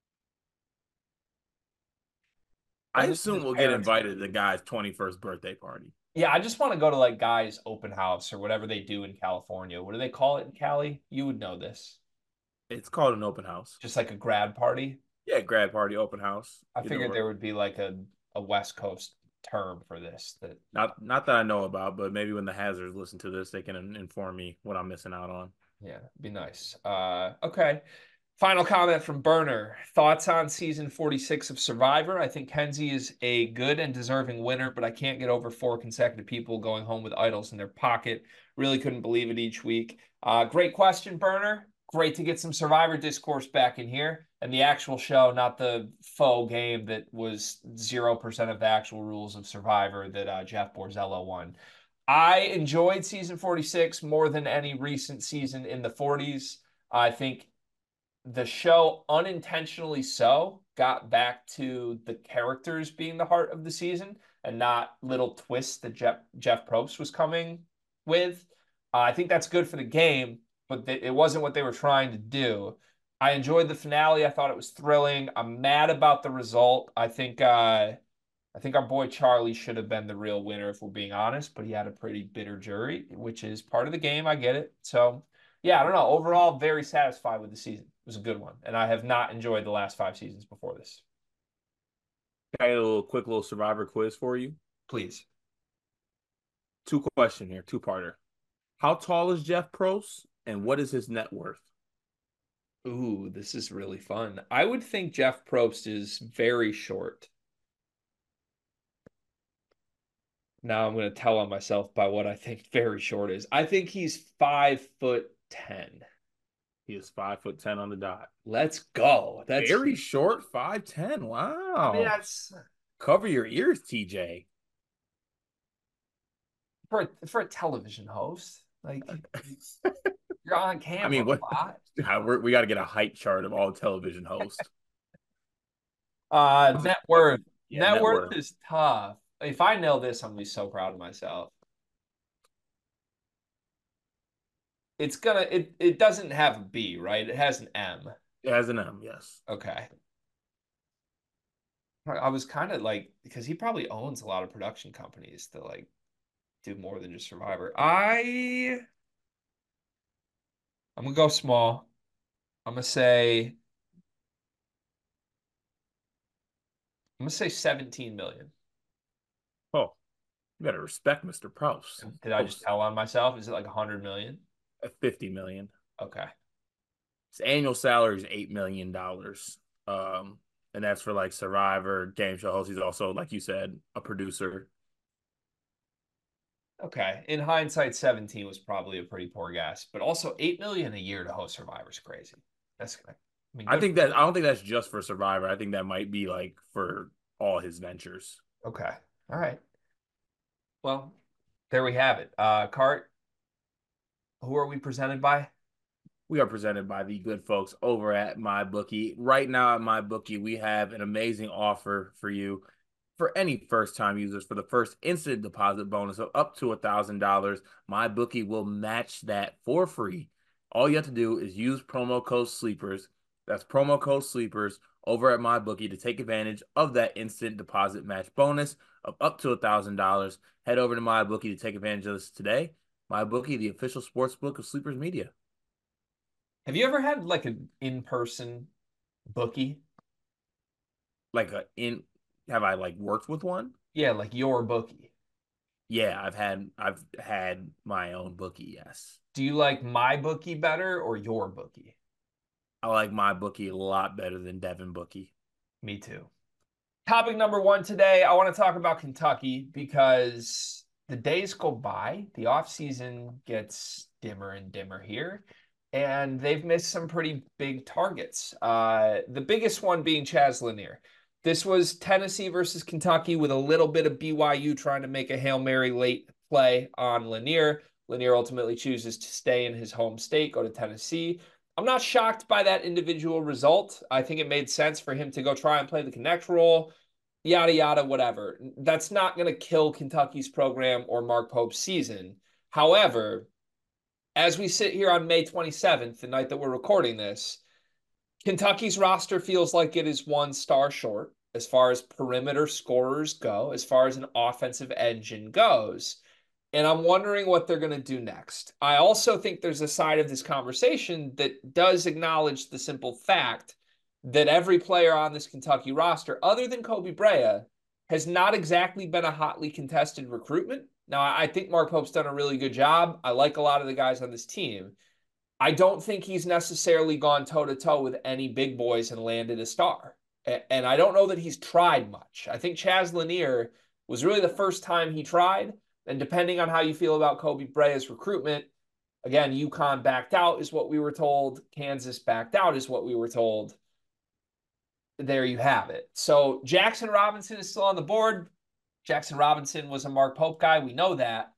I Only because assume his we'll get parents. invited to the guy's twenty-first birthday party. Yeah, I just want to go to like Guy's open house or whatever they do in California. What do they call it in Cali? You would know this. It's called an open house. Just like a grad party. Yeah, grad party, open house, I either figured or. there would be like a, a West Coast term for this that Not not that I know about, but maybe when the hazards listen to this, they can inform me what I'm missing out on. yeah, be nice. Uh okay. Final comment from Burner. Thoughts on season forty-six of Survivor? I think Kenzie is a good and deserving winner, but I can't get over four consecutive people going home with idols in their pocket. Really couldn't believe it each week. Uh, great question, Burner. Great to get some Survivor discourse back in here and the actual show, not the faux game that was zero percent of the actual rules of Survivor that uh, Jeff Borzello won. I enjoyed season forty-six more than any recent season in the forties. I think the show unintentionally so got back to the characters being the heart of the season and not little twists that Jeff Jeff Probst was coming with. Uh, I think that's good for the game, but th- it wasn't what they were trying to do. I enjoyed the finale. I thought it was thrilling. I'm mad about the result. I think uh, I think our boy Charlie should have been the real winner if we're being honest, but he had a pretty bitter jury, which is part of the game. I get it. So, yeah, I don't know. Overall, very satisfied with the season. It was a good one, and I have not enjoyed the last five seasons before this. Got a little quick little survivor quiz for you. Please. Two question here, two parter. How tall is Jeff Probst, and what is his net worth? Ooh, this is really fun. I would think Jeff Probst is very short. Now I'm going to tell on myself by what I think very short is. I think he's five foot ten. He is five foot ten on the dot. Let's go. That's Very short, five ten. I mean, Wow. that's Cover your ears, T J. for a, for a television host. Like you're on I camera mean, what? a lot. We're, we got to get a height chart of all television hosts. Uh, net worth. Yeah, Net net worth worth. is tough. If I nail this, I'm gonna be so proud of myself. It's gonna it it doesn't have a B, right? It has an M. It has an M, yes. Okay. I was kind of like because he probably owns a lot of production companies that like do more than just Survivor. I I'm gonna go small. I'm gonna say gonna say seventeen million. Oh, you better respect Mister Proust. Did I just Proust tell on myself? Is it like a hundred million? at fifty million. Okay. His annual salary is eight million dollars. Um, and that's for like Survivor, game show host. He's also, like you said, a producer. Okay. In hindsight, seventeen was probably a pretty poor guess, but also eight million a year to host Survivor is crazy. That's, I mean, I good think for that him. I don't think that's just for Survivor. I think that might be like for all his ventures. Okay. All right. Well, there we have it. Uh, Cart, who are we presented by? We are presented by the good folks over at MyBookie. Right now at MyBookie, we have an amazing offer for you. For any first-time users, for the first instant deposit bonus of up to one thousand dollars, MyBookie will match that for free. All you have to do is use promo code SLEEPERS. That's promo code SLEEPERS over at MyBookie to take advantage of that instant deposit match bonus of up to one thousand dollars. Head over to MyBookie to take advantage of this today. MyBookie, the official sportsbook of Sleepers Media. Have you ever had like an in-person bookie? Like a in have I like worked with one? Yeah, like your bookie. Yeah, I've had I've had my own bookie, yes. Do you like my bookie better or your bookie? I like my bookie a lot better than Devin Bookie. Me too. Topic number one today, I want to talk about Kentucky because the days go by, the offseason gets dimmer and dimmer here, and they've missed some pretty big targets. Uh, the biggest one being Chaz Lanier. This was Tennessee versus Kentucky with a little bit of B Y U trying to make a Hail Mary late play on Lanier. Lanier ultimately chooses to stay in his home state, go to Tennessee. I'm not shocked by that individual result. I think it made sense for him to go try and play the connect role, yada, yada, whatever. That's not going to kill Kentucky's program or Mark Pope's season. However, as we sit here on May twenty-seventh, the night that we're recording this, Kentucky's roster feels like it is one star short as far as perimeter scorers go, as far as an offensive engine goes. And I'm wondering what they're going to do next. I also think there's a side of this conversation that does acknowledge the simple fact that every player on this Kentucky roster, other than Kobe Brea, has not exactly been a hotly contested recruitment. Now, I think Mark Pope's done a really good job. I like a lot of the guys on this team. I don't think he's necessarily gone toe-to-toe with any big boys and landed a star. And I don't know that he's tried much. I think Chaz Lanier was really the first time he tried. And depending on how you feel about Kobe Brea's recruitment, again, UConn backed out is what we were told. Kansas backed out is what we were told. There you have it. So Jackson Robinson is still on the board. Jackson Robinson was a Mark Pope guy. We know that.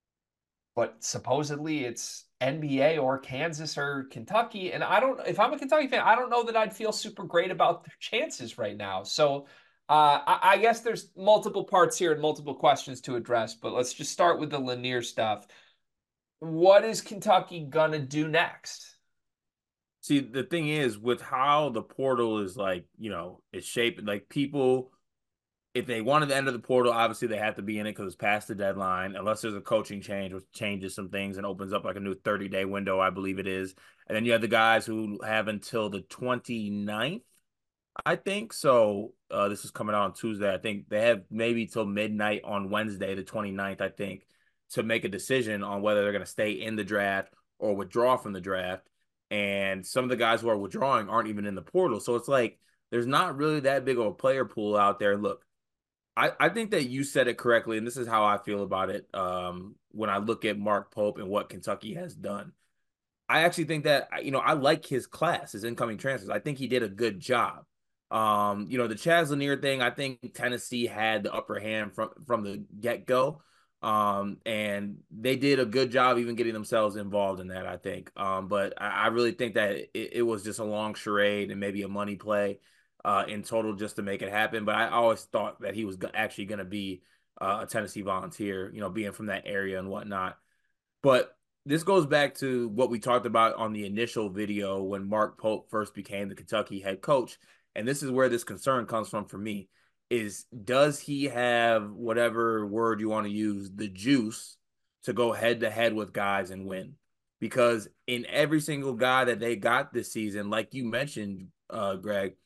But supposedly it's N B A or Kansas or Kentucky. And I don't, if I'm a Kentucky fan, I don't know that I'd feel super great about their chances right now. So uh, I, I guess there's multiple parts here and multiple questions to address, but let's just start with the Lanier stuff. What is Kentucky gonna do next? See, the thing is, with how the portal is like, you know, it's shaped, like people, if they wanted to enter the portal, obviously they have to be in it because it's past the deadline, unless there's a coaching change, which changes some things and opens up like a new thirty day window, I believe it is. And then you have the guys who have until the twenty-ninth, I think. So uh, this is coming out on Tuesday. I think they have maybe till midnight on Wednesday, the twenty-ninth, I think, to make a decision on whether they're going to stay in the draft or withdraw from the draft. And some of the guys who are withdrawing aren't even in the portal. So it's like there's not really that big of a player pool out there. Look, I, I think that you said it correctly, and this is how I feel about it um, when I look at Mark Pope and what Kentucky has done. I actually think that, you know, I like his class, his incoming transfers. I think he did a good job. Um, you know, the Chaz Lanier thing, I think Tennessee had the upper hand from, from the get-go. Um, and they did a good job even getting themselves involved in that, I think. Um, but I, I really think that it, it was just a long charade and maybe a money play uh, in total just to make it happen. But I always thought that he was actually going to be uh, a Tennessee Volunteer, you know, being from that area and whatnot. But this goes back to what we talked about on the initial video when Mark Pope first became the Kentucky head coach. And this is where this concern comes from for me, is does he have, whatever word you want to use, the juice to go head to head with guys and win? Because in every single guy that they got this season, like you mentioned, uh, Greg,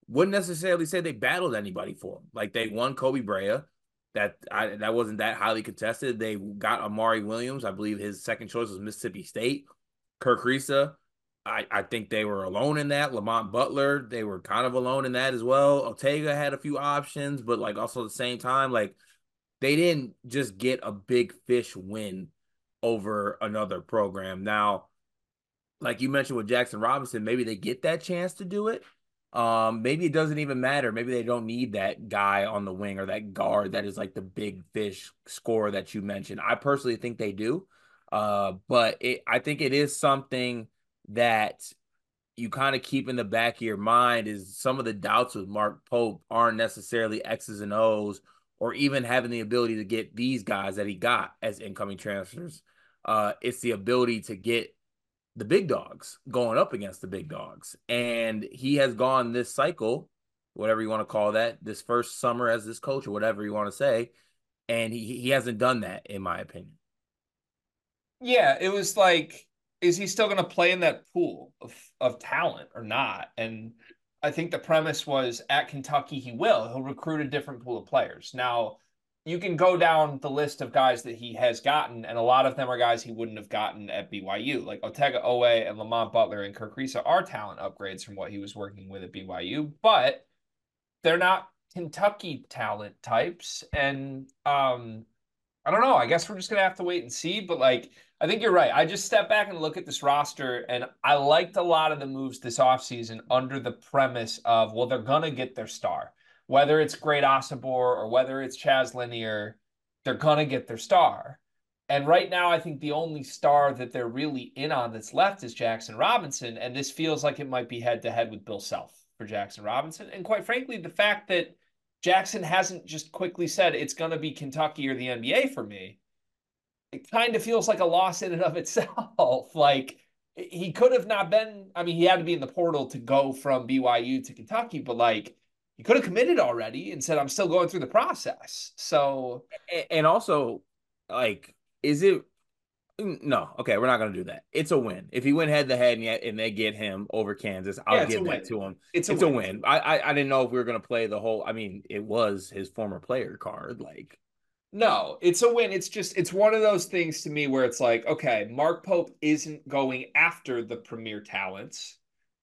wouldn't necessarily say they battled anybody for him. Like they won Kobe Brea. That I, that wasn't that highly contested. They got Amari Williams. I believe his second choice was Mississippi State. Kirk Risa. I, I think they were alone in that. Lamont Butler, they were kind of alone in that as well. Ortega had a few options, but like also at the same time, like they didn't just get a big fish win over another program. Now, like you mentioned with Jackson Robinson, maybe they get that chance to do it. Um, maybe it doesn't even matter. Maybe they don't need that guy on the wing or that guard that is like the big fish scorer that you mentioned. I personally think they do. Uh, but it, I think it is something that you kind of keep in the back of your mind is some of the doubts with Mark Pope aren't necessarily X's and O's or even having the ability to get these guys that he got as incoming transfers. Uh, it's the ability to get the big dogs going up against the big dogs. And he has gone this cycle, whatever you want to call that, this first summer as this coach or whatever you want to say. And he, he hasn't done that, in my opinion. Yeah, it was like, is he still going to play in that pool of, of talent or not? And I think the premise was at Kentucky, he will. He'll recruit a different pool of players. Now, you can go down the list of guys that he has gotten, and a lot of them are guys he wouldn't have gotten at B Y U. Like Otega Owe and Lamont Butler and Kirk Risa are talent upgrades from what he was working with at B Y U, but they're not Kentucky talent types. And um, I don't know. I guess we're just gonna have to wait and see. But like, I think you're right. I just step back and look at this roster, and I liked a lot of the moves this offseason under the premise of, well, they're gonna get their star. Whether it's Great Osobor or whether it's Chaz Linear, they're gonna get their star. And right now, I think the only star that they're really in on that's left is Jackson Robinson. And this feels like it might be head to head with Bill Self for Jackson Robinson. And quite frankly, the fact that Jackson hasn't just quickly said it's going to be Kentucky or the N B A for me, it kind of feels like a loss in and of itself. Like he could have not been, I mean, he had to be in the portal to go from B Y U to Kentucky, but like he could have committed already and said, I'm still going through the process. So, and also, like, is it no, okay, we're not gonna do that. It's a win. If he went head to head and, and they get him over Kansas, I'll yeah, give that to him. It's a it's win. a win. I, I I didn't know if we were gonna play the whole. I mean, it was his former player card. Like, no, it's a win. It's just it's one of those things to me where it's like, okay, Mark Pope isn't going after the premier talents.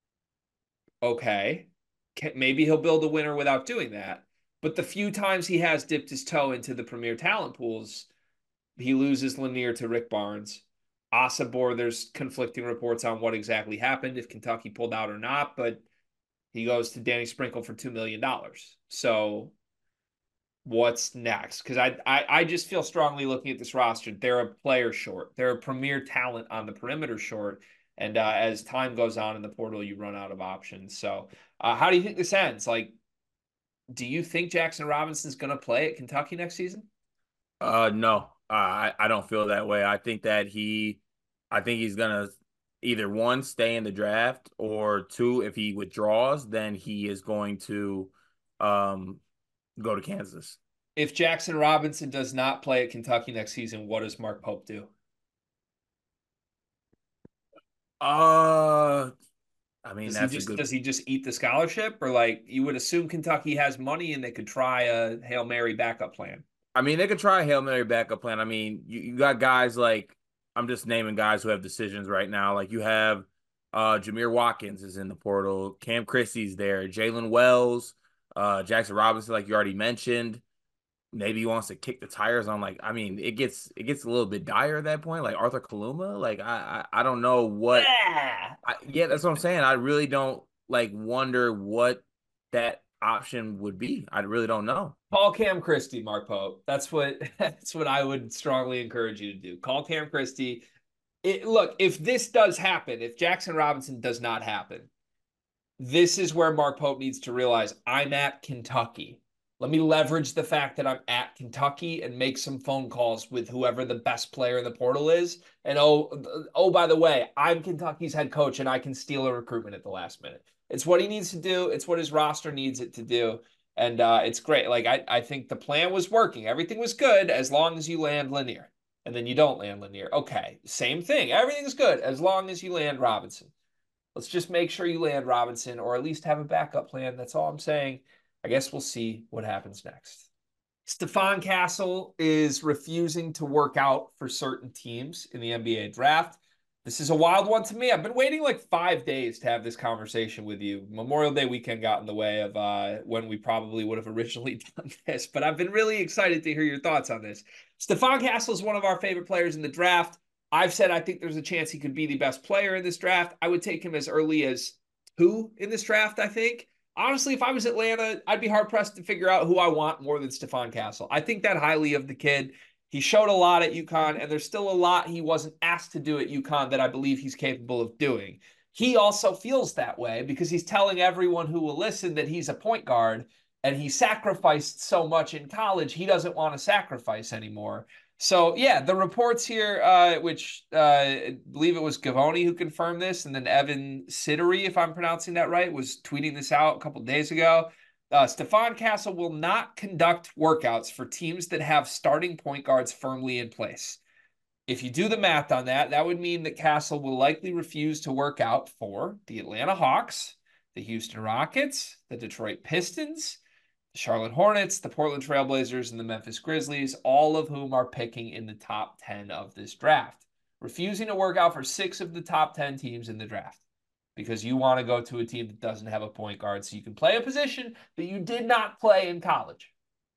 Okay, Can, maybe he'll build a winner without doing that. But the few times he has dipped his toe into the premier talent pools, he loses Lanier to Rick Barnes. Osobor, there's conflicting reports on what exactly happened, if Kentucky pulled out or not, but he goes to Danny Sprinkle for two million dollars. So what's next? Because I, I I just feel strongly looking at this roster, they're a player short. They're a premier talent on the perimeter short. And uh, as time goes on in the portal, you run out of options. So uh, how do you think this ends? Like, do you think Jackson Robinson's going to play at Kentucky next season? uh, no, I I don't feel that way. I think that he, I think he's gonna either one stay in the draft or two, if he withdraws, then he is going to, um, go to Kansas. If Jackson Robinson does not play at Kentucky next season, what does Mark Pope do? Uh, I mean, Does he that's a just good. does he just eat the scholarship, or like you would assume Kentucky has money and they could try a Hail Mary backup plan? I mean, they could try a Hail Mary backup plan. I mean, you, you got guys like I'm just naming guys who have decisions right now. Like you have uh Jameer Watkins is in the portal, Cam Christie's there, Jalen Wells, uh Jackson Robinson, like you already mentioned. Maybe he wants to kick the tires on like I mean, it gets it gets a little bit dire at that point. Like Arthur Kaluma, like I I, I don't know what Yeah. I, yeah, that's what I'm saying. I really don't like wonder what that option would be. I really don't know. Call Cam Christie, Mark Pope. That's what that's what I would strongly encourage you to do. Call Cam Christie. It, look, if this does happen, if Jackson Robinson does not happen, this is where Mark Pope needs to realize I'm at Kentucky. Let me leverage the fact that I'm at Kentucky and make some phone calls with whoever the best player in the portal is. And oh, oh, by the way, I'm Kentucky's head coach and I can steal a recruitment at the last minute. It's what he needs to do. It's what his roster needs it to do. And uh, it's great. Like I, I think the plan was working. Everything was good as long as you land Lanier. And then you don't land Lanier. Okay, same thing. Everything's good as long as you land Robinson. Let's just make sure you land Robinson, or at least have a backup plan. That's all I'm saying. I guess we'll see what happens next. Stephon Castle is refusing to work out for certain teams in the N B A draft. This is a wild one to me. I've been waiting like five days to have this conversation with you. Memorial Day weekend got in the way of uh, when we probably would have originally done this, but I've been really excited to hear your thoughts on this. Stephon Castle is one of our favorite players in the draft. I've said I think there's a chance he could be the best player in this draft. I would take him as early as two in this draft, I think. Honestly, if I was Atlanta, I'd be hard-pressed to figure out who I want more than Stephon Castle. I think that highly of the kid. He showed a lot at UConn, and there's still a lot he wasn't asked to do at UConn that I believe he's capable of doing. He also feels that way because he's telling everyone who will listen that he's a point guard, and he sacrificed so much in college, he doesn't want to sacrifice anymore. So, yeah, the reports here, uh, which uh, I believe it was Gavoni who confirmed this, and then Evan Siddery, if I'm pronouncing that right, was tweeting this out a couple days ago. Uh, Stephon Castle will not conduct workouts for teams that have starting point guards firmly in place. If you do the math on that, that would mean that Castle will likely refuse to work out for the Atlanta Hawks, the Houston Rockets, the Detroit Pistons, the Charlotte Hornets, the Portland Trailblazers, and the Memphis Grizzlies, all of whom are picking in the top ten of this draft, refusing to work out for six of the top ten teams in the draft because you want to go to a team that doesn't have a point guard so you can play a position that you did not play in college.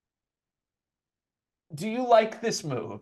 Do you like this move?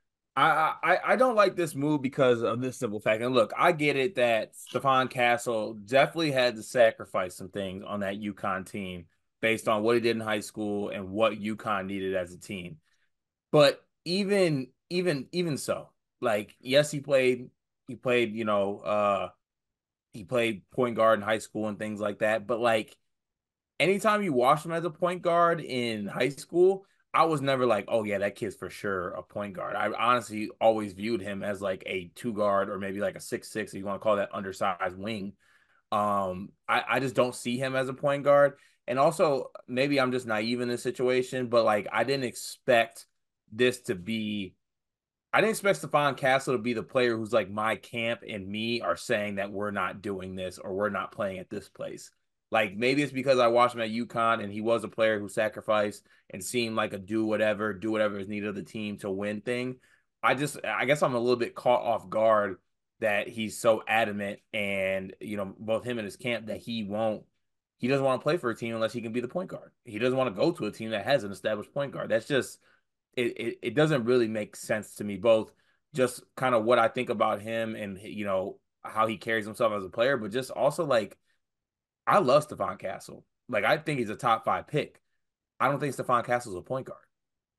I, I I don't like this move because of this simple fact. And look, I get it that Stephon Castle definitely had to sacrifice some things on that UConn team based on what he did in high school and what UConn needed as a team. But even even even so, like yes, he played he played, you know, uh he played point guard in high school and things like that. But like anytime you watch him as a point guard in high school, I was never like, oh yeah, that kid's for sure a point guard. I honestly always viewed him as like a two guard or maybe like a six six, if you want to call that undersized wing. Um, I, I just don't see him as a point guard. And also, maybe I'm just naive in this situation, but like I didn't expect this to be I didn't expect Stephon Castle to be the player who's like my camp and me are saying that we're not doing this or we're not playing at this place. Like maybe it's because I watched him at UConn and he was a player who sacrificed and seemed like a do whatever, do whatever is needed of the team to win thing. I just, I guess I'm a little bit caught off guard that he's so adamant and, you know, both him and his camp that he won't, he doesn't want to play for a team unless he can be the point guard. He doesn't want to go to a team that has an established point guard. That's just, it, it, it doesn't really make sense to me, both just kind of what I think about him and, you know, how he carries himself as a player, but just also like, I love Stephon Castle. Like, I think he's a top five pick. I don't think Stephon Castle's a point guard.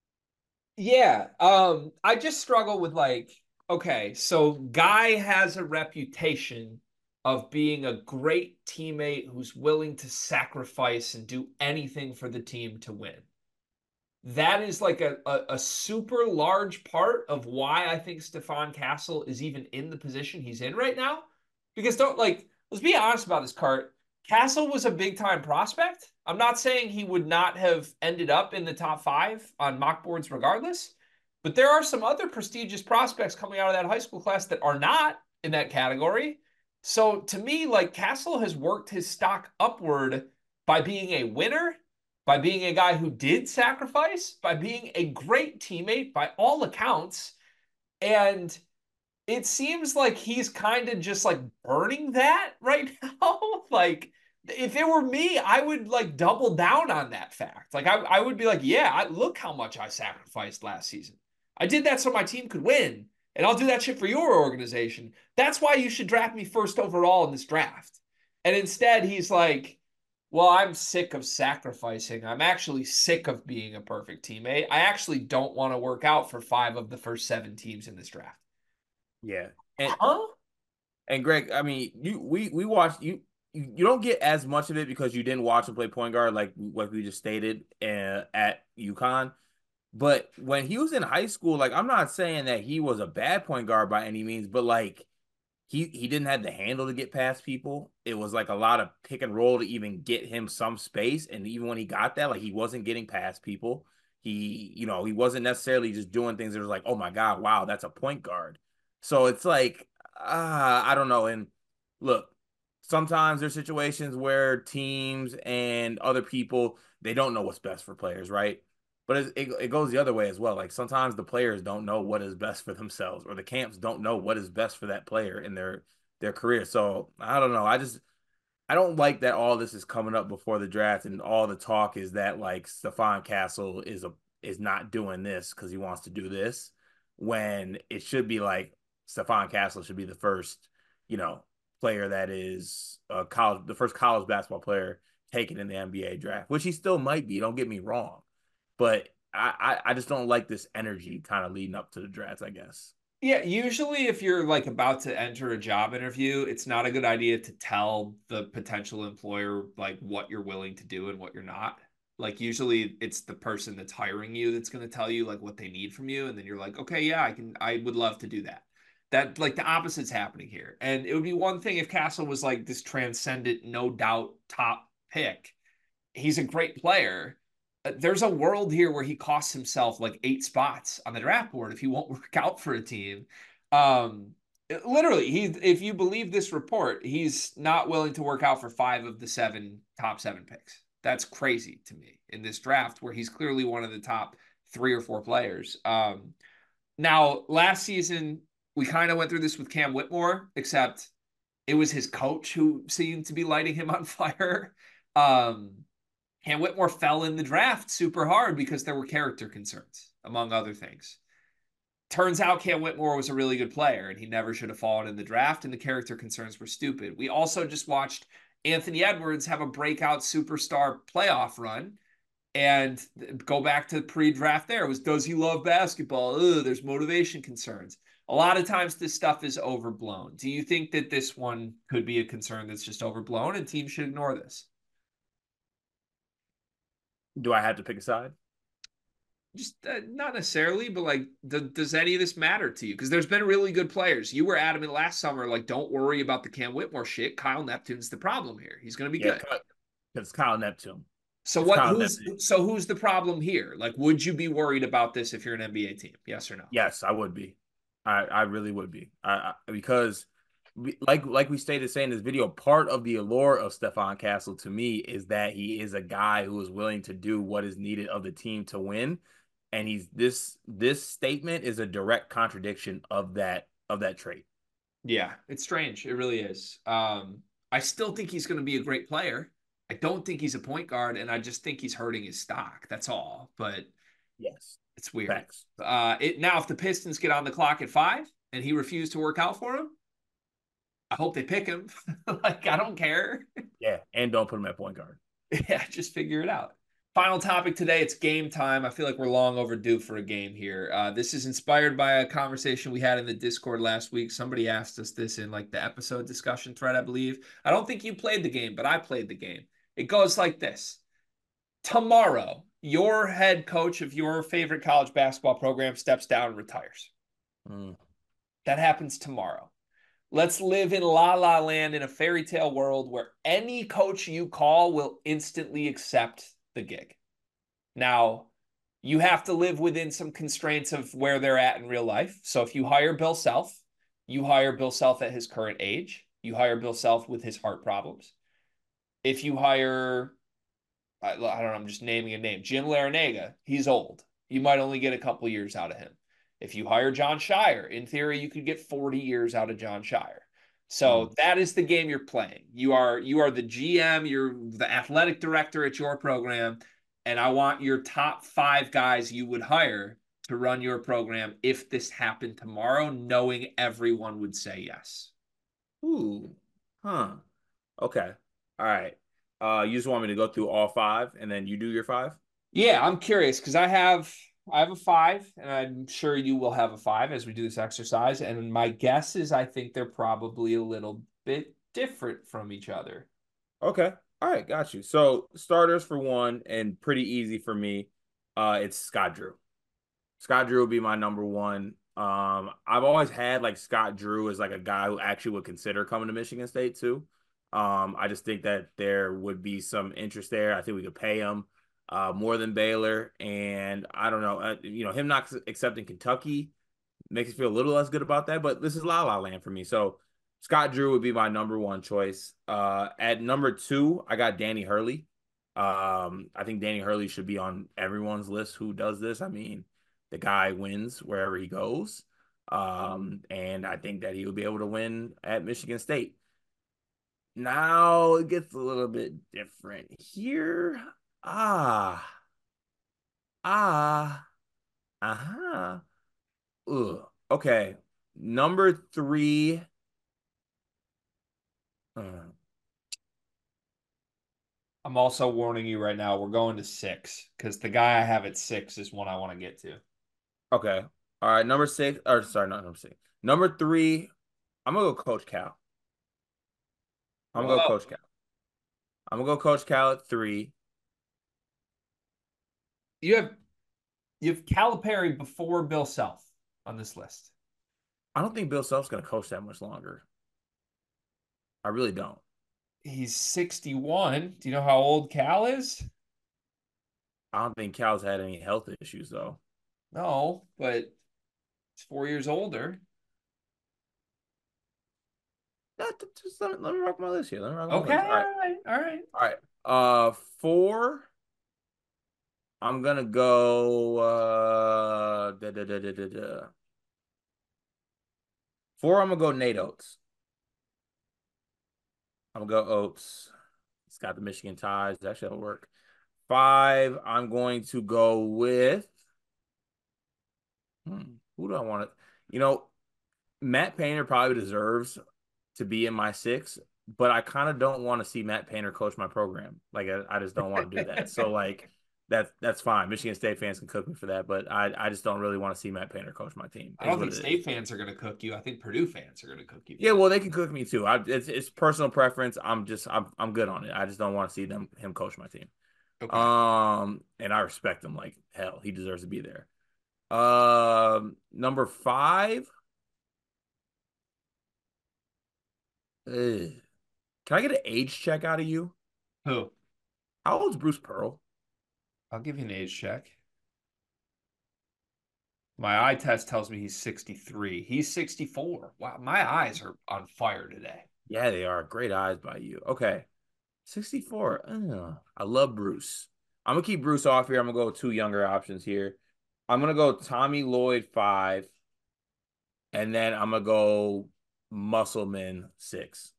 Yeah. Um, I just struggle with like, okay, so Guy has a reputation of being a great teammate who's willing to sacrifice and do anything for the team to win. That is like a, a, a super large part of why I think Stephon Castle is even in the position he's in right now. Because don't like, let's be honest about this, Cart. Castle was a big time prospect. I'm not saying he would not have ended up in the top five on mock boards regardless, but there are some other prestigious prospects coming out of that high school class that are not in that category. So to me, like Castle has worked his stock upward by being a winner, by being a guy who did sacrifice, by being a great teammate by all accounts. And it seems like he's kind of just like burning that right now. Like, if it were me, I would like double down on that fact. Like, I, I would be like, yeah, I, look how much I sacrificed last season. I did that so my team could win, and I'll do that shit for your organization. That's why you should draft me first overall in this draft. And instead, he's like, well, I'm sick of sacrificing. I'm actually sick of being a perfect teammate. I actually don't want to work out for five of the first seven teams in this draft. Yeah. And Huh? and Greg, I mean, you we we watched you you you don't get as much of it because you didn't watch him play point guard like what we just stated uh, at UConn. But when he was in high school, like I'm not saying that he was a bad point guard by any means, but like he he didn't have the handle to get past people. It was like a lot of pick and roll to even get him some space. And even when he got that, like he wasn't getting past people. He, you know, he wasn't necessarily just doing things that was like, oh my God, wow, that's a point guard. So it's like, ah, uh, I don't know. And look, sometimes there's situations where teams and other people, they don't know what's best for players, right? But it, it, it goes the other way as well. Like sometimes the players don't know what is best for themselves, or the camps don't know what is best for that player in their their career. So I don't know. I just I don't like that all this is coming up before the draft, and all the talk is that like Stephon Castle is a is not doing this because he wants to do this, when it should be like Stephon Castle should be the first, you know, player that is a college the first college basketball player taken in the N B A draft, which he still might be. Don't get me wrong, but I I, I just don't like this energy kind of leading up to the draft, I guess. Yeah, usually if you're like about to enter a job interview, it's not a good idea to tell the potential employer like what you're willing to do and what you're not. Like usually it's the person that's hiring you that's going to tell you like what they need from you, and then you're like, "Okay, yeah, I can I would love to do that." That like the opposite's happening here. And it would be one thing if Castle was like this transcendent, no doubt top pick. He's a great player. Uh, There's a world here where he costs himself like eight spots on the draft board if he won't work out for a team. Um, literally, he if you believe this report, he's not willing to work out for five of the seven top seven picks. That's crazy to me in this draft where he's clearly one of the top three or four players. Um, now, last season, we kind of went through this with Cam Whitmore, except it was his coach who seemed to be lighting him on fire. Um, Cam Whitmore fell in the draft super hard because there were character concerns, among other things. Turns out Cam Whitmore was a really good player and he never should have fallen in the draft, and the character concerns were stupid. We also just watched Anthony Edwards have a breakout superstar playoff run and go back to pre-draft there. It was, does he love basketball? Ugh, there's motivation concerns. A lot of times this stuff is overblown. Do you think that this one could be a concern that's just overblown and teams should ignore this? Do I have to pick a side? Just uh, not necessarily, but like, th- does any of this matter to you? Because there's been really good players. You were adamant last summer, like, don't worry about the Cam Whitmore shit. Kyle Neptune's the problem here. He's going to be Yeah, good. it's Kyle Neptune. So It's what? Kyle Who's Neptune. so who's the problem here? Like, would you be worried about this if you're an N B A team? Yes or no? Yes, I would be. I, I really would be. I, I because we, like like we stated saying in this video, part of the allure of Stephon Castle to me is that he is a guy who is willing to do what is needed of the team to win. And he's this this statement is a direct contradiction of that of that trait. Yeah, it's strange. It really is. Um, I still think he's going to be a great player. I don't think he's a point guard, and I just think he's hurting his stock. That's all. But Yes. it's weird. Facts. Uh, it now if the Pistons get on the clock at five and he refused to work out for him, I hope they pick him. Like I don't care. Yeah. And don't put him at point guard. Yeah, just figure it out. Final topic today. It's game time. I feel like we're long overdue for a game here. Uh, this is inspired by a conversation we had in the Discord last week. Somebody asked us this in like the episode discussion thread, I believe. I don't think you played the game, but I played the game. It goes like this. Tomorrow, your head coach of your favorite college basketball program steps down and retires. Mm. That happens tomorrow. Let's live in la la land in a fairy tale world where any coach you call will instantly accept the gig. Now, you have to live within some constraints of where they're at in real life. So if you hire Bill Self, you hire Bill Self at his current age. You hire Bill Self with his heart problems. If you hire, I, I don't know, I'm just naming a name, Jim Larinaga, he's old. You might only get a couple years out of him. If you hire John Shire, in theory, you could get forty years out of John Shire. So Mm. that is the game you're playing. You are you are the G M, you're the athletic director at your program, and I want your top five guys you would hire to run your program if this happened tomorrow, knowing everyone would say yes. Ooh. Huh. Okay. All right. Uh, you just want me to go through all five and then you do your five? Yeah, I'm curious because I have I have a five, and I'm sure you will have a five as we do this exercise. And my guess is I think they're probably a little bit different from each other. Okay. All right, got you. So starters for one, and pretty easy for me. Uh, it's Scott Drew. Scott Drew would be my number one. Um, I've always had like Scott Drew as like a guy who actually would consider coming to Michigan State too. Um, I just think that there would be some interest there. I think we could pay him uh more than Baylor, and I don't know, uh, you know, him not accepting Kentucky makes me feel a little less good about that. But this is La La Land for me. So Scott Drew would be my number one choice. Uh, at number two, I got Danny Hurley. Um, I think Danny Hurley should be on everyone's list who does this. I mean, the guy wins wherever he goes. Um, and I think that he will be able to win at Michigan State. Now it gets a little bit different here. Ah, ah, uh-huh. Ugh. Okay. Number three. Uh, I'm also warning you right now, we're going to six because the guy I have at six is one I want to get to. okay. All right. Number six. Or sorry, not number six. Number three. I'm gonna go Coach Cal. I'm gonna go Whoa. Coach Cal. I'm gonna go Coach Cal at three. You have you have Calipari before Bill Self on this list. I don't think Bill Self's gonna coach that much longer. I really don't. He's sixty-one. Do you know how old Cal is? I don't think Cal's had any health issues though. No, but he's four years older. That, just let me, let me rock my list here. Let me rock my Okay, list. All right. all right, all right. All right. Uh, four. I'm gonna go. Uh, da, da, da, da, da, da. Four. I'm gonna go Nate Oates. I'm gonna go Oates. He's got the Michigan ties. Actually, that'll work. Five. I'm going to go with. Hmm, who do I want to? You know, Matt Painter probably deserves to be in my six, but I kind of don't want to see Matt Painter coach my program. Like I, I just don't want to do that. So like that's that's fine. Michigan State fans can cook me for that, but I I just don't really want to see Matt Painter coach my team. I Is don't what think it State is. fans are going to cook you. I think Purdue fans are going to cook you for Yeah, that. well, they can cook me too. I it's it's personal preference. I'm just I'm I'm good on it. I just don't want to see them him coach my team. Okay. Um, and I respect him like hell. He deserves to be there. Um, number five. Ugh. Can I get an age check out of you? Who? How old's Bruce Pearl? I'll give you an age check. My eye test tells me he's sixty-three. He's sixty-four. Wow, my eyes are on fire today. Yeah, they are. Great eyes by you. Okay. sixty-four. Ugh. I love Bruce. I'm gonna keep Bruce off here. I'm gonna go with two younger options here. I'm gonna go Tommy Lloyd five, and then I'm gonna go Musselman six.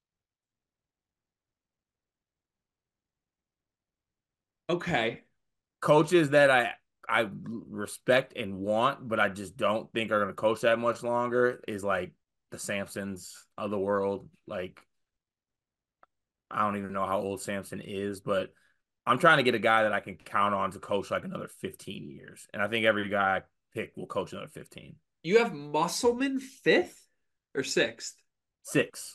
Okay. Coaches that I I respect and want, but I just don't think are gonna coach that much longer is like the Sampsons of the world. Like I don't even know how old Sampson is, but I'm trying to get a guy that I can count on to coach like another fifteen years. And I think every guy I pick will coach another fifteen. You have Musselman fifth or sixth? Six.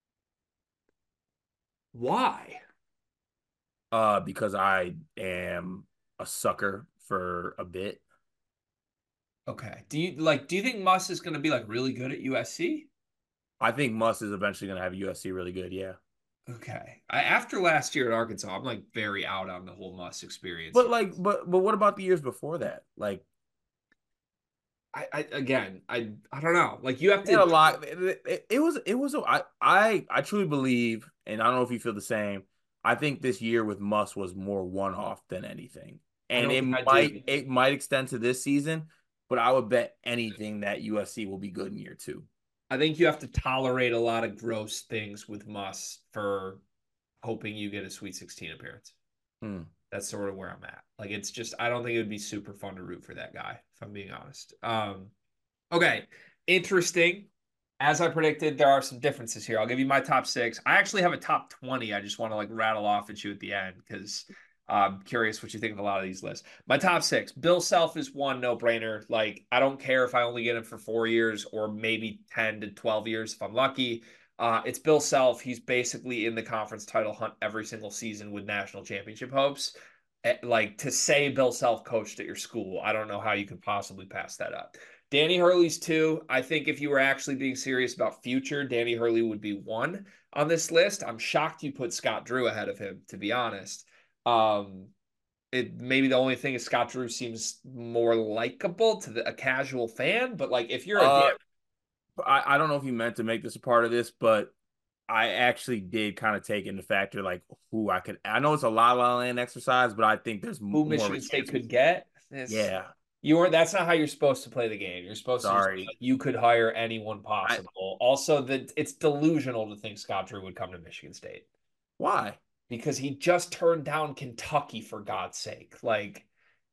Why? Uh, because I am a sucker for a bit. Okay. Do you like do you think Muss is going to be like really good at U S C? I think Muss is eventually gonna have U S C really good, yeah. Okay. I, after last year at Arkansas, I'm like very out on the whole Muss experience. But like, but but what about the years before that? Like I, I again, I I don't know. Like you have they had to a lot. It, it, it was it was a, I I I truly believe, and I don't know if you feel the same. I think this year with Muss was more one off than anything, I and don't it think I might do. it might extend to this season. But I would bet anything that U S C will be good in year two. I think you have to tolerate a lot of gross things with Muss for hoping you get a Sweet sixteen appearance. Hmm. That's sort of where I'm at. Like it's just I don't think it would be super fun to root for that guy, if I'm being honest. Um, okay. Interesting. As I predicted, there are some differences here. I'll give you my top six. I actually have a top twenty. I just want to like rattle off at you at the end because I'm curious what you think of a lot of these lists. My top six. Bill Self is one no brainer. Like, I don't care if I only get him for four years or maybe ten to twelve years if I'm lucky. Uh, it's Bill Self. He's basically in the conference title hunt every single season with national championship hopes. Eh, Like to say Bill Self coached at your school, I don't know how you could possibly pass that up. Danny Hurley's two. I think if you were actually being serious about future, Danny Hurley would be one on this list. I'm shocked you put Scott Drew ahead of him, to be honest. Um, it maybe the only thing is Scott Drew seems more likable to the, a casual fan, but like if you're a Uh, damn I, I don't know if you meant to make this a part of this, but I actually did kind of take into factor like who I could. I know it's a la la land exercise, but I think there's Who more of a Michigan State chance. could get. This Yeah, you weren't. That's not how you're supposed to play the game. You're supposed to just be sorry. like, you could hire anyone I possible. Also, that it's delusional to think Scott Drew would come to Michigan State why? because he just turned down Kentucky for God's sake. Like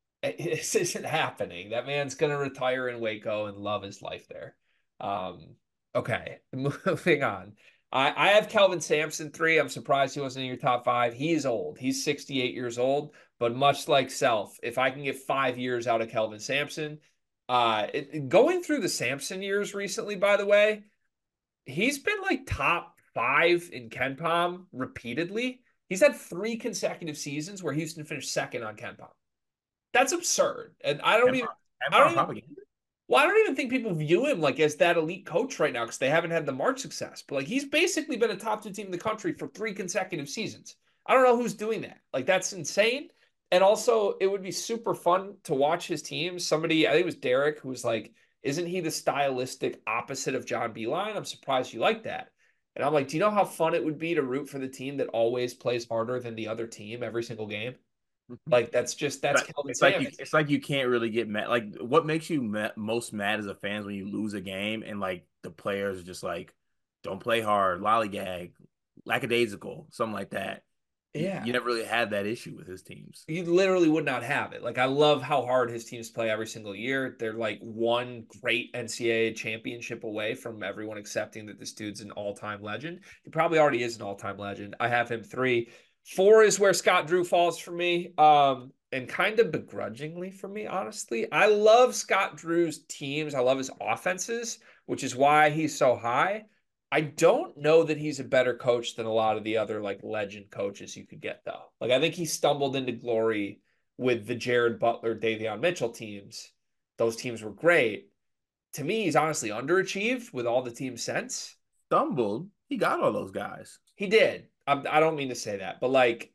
this isn't happening. That man's gonna retire in Waco and love his life there. Um, okay, moving on. I, I have Kelvin Sampson three. I'm surprised he wasn't in your top five. He is old. He's sixty-eight years old, but much like Self, if I can get five years out of Kelvin Sampson, uh, it, going through the Sampson years recently, by the way, he's been like top five in KenPom repeatedly. He's had three consecutive seasons where Houston finished second on KenPom. That's absurd. And I don't even Empire, I don't Empire even propaganda. well, I don't even think people view him like as that elite coach right now because they haven't had the March success. But like he's basically been a top two team in the country for three consecutive seasons. I don't know who's doing that. Like that's insane. And also, it would be super fun to watch his team. Somebody, I think it was Derek, who was like, "Isn't he the stylistic opposite of John Beeline? I'm surprised you like that." And I'm like, "Do you know how fun it would be to root for the team that always plays harder than the other team every single game? Like that's just that's But Kelvin it's like you, Sampson." it's like you can't really get mad. Like, what makes you ma most mad as a fan when you lose a game and like the players are just like, don't play hard, lollygag, lackadaisical, something like that. You, Yeah. you never really had that issue with his teams. You literally would not have it. Like I love how hard his teams play every single year. They're like one great N C double A championship away from everyone accepting that this dude's an all-time legend. He probably already is an all-time legend. I have him three. Four is where Scott Drew falls for me. Um, and kind of begrudgingly for me, honestly. I love Scott Drew's teams. I love his offenses, which is why he's so high. I don't know that he's a better coach than a lot of the other like legend coaches you could get though. Like I think he stumbled into glory with the Jared Butler, Davion Mitchell teams. Those teams were great. To me, he's honestly underachieved with all the team since. Stumbled, he got all those guys. He did. I, I don't mean to say that, but like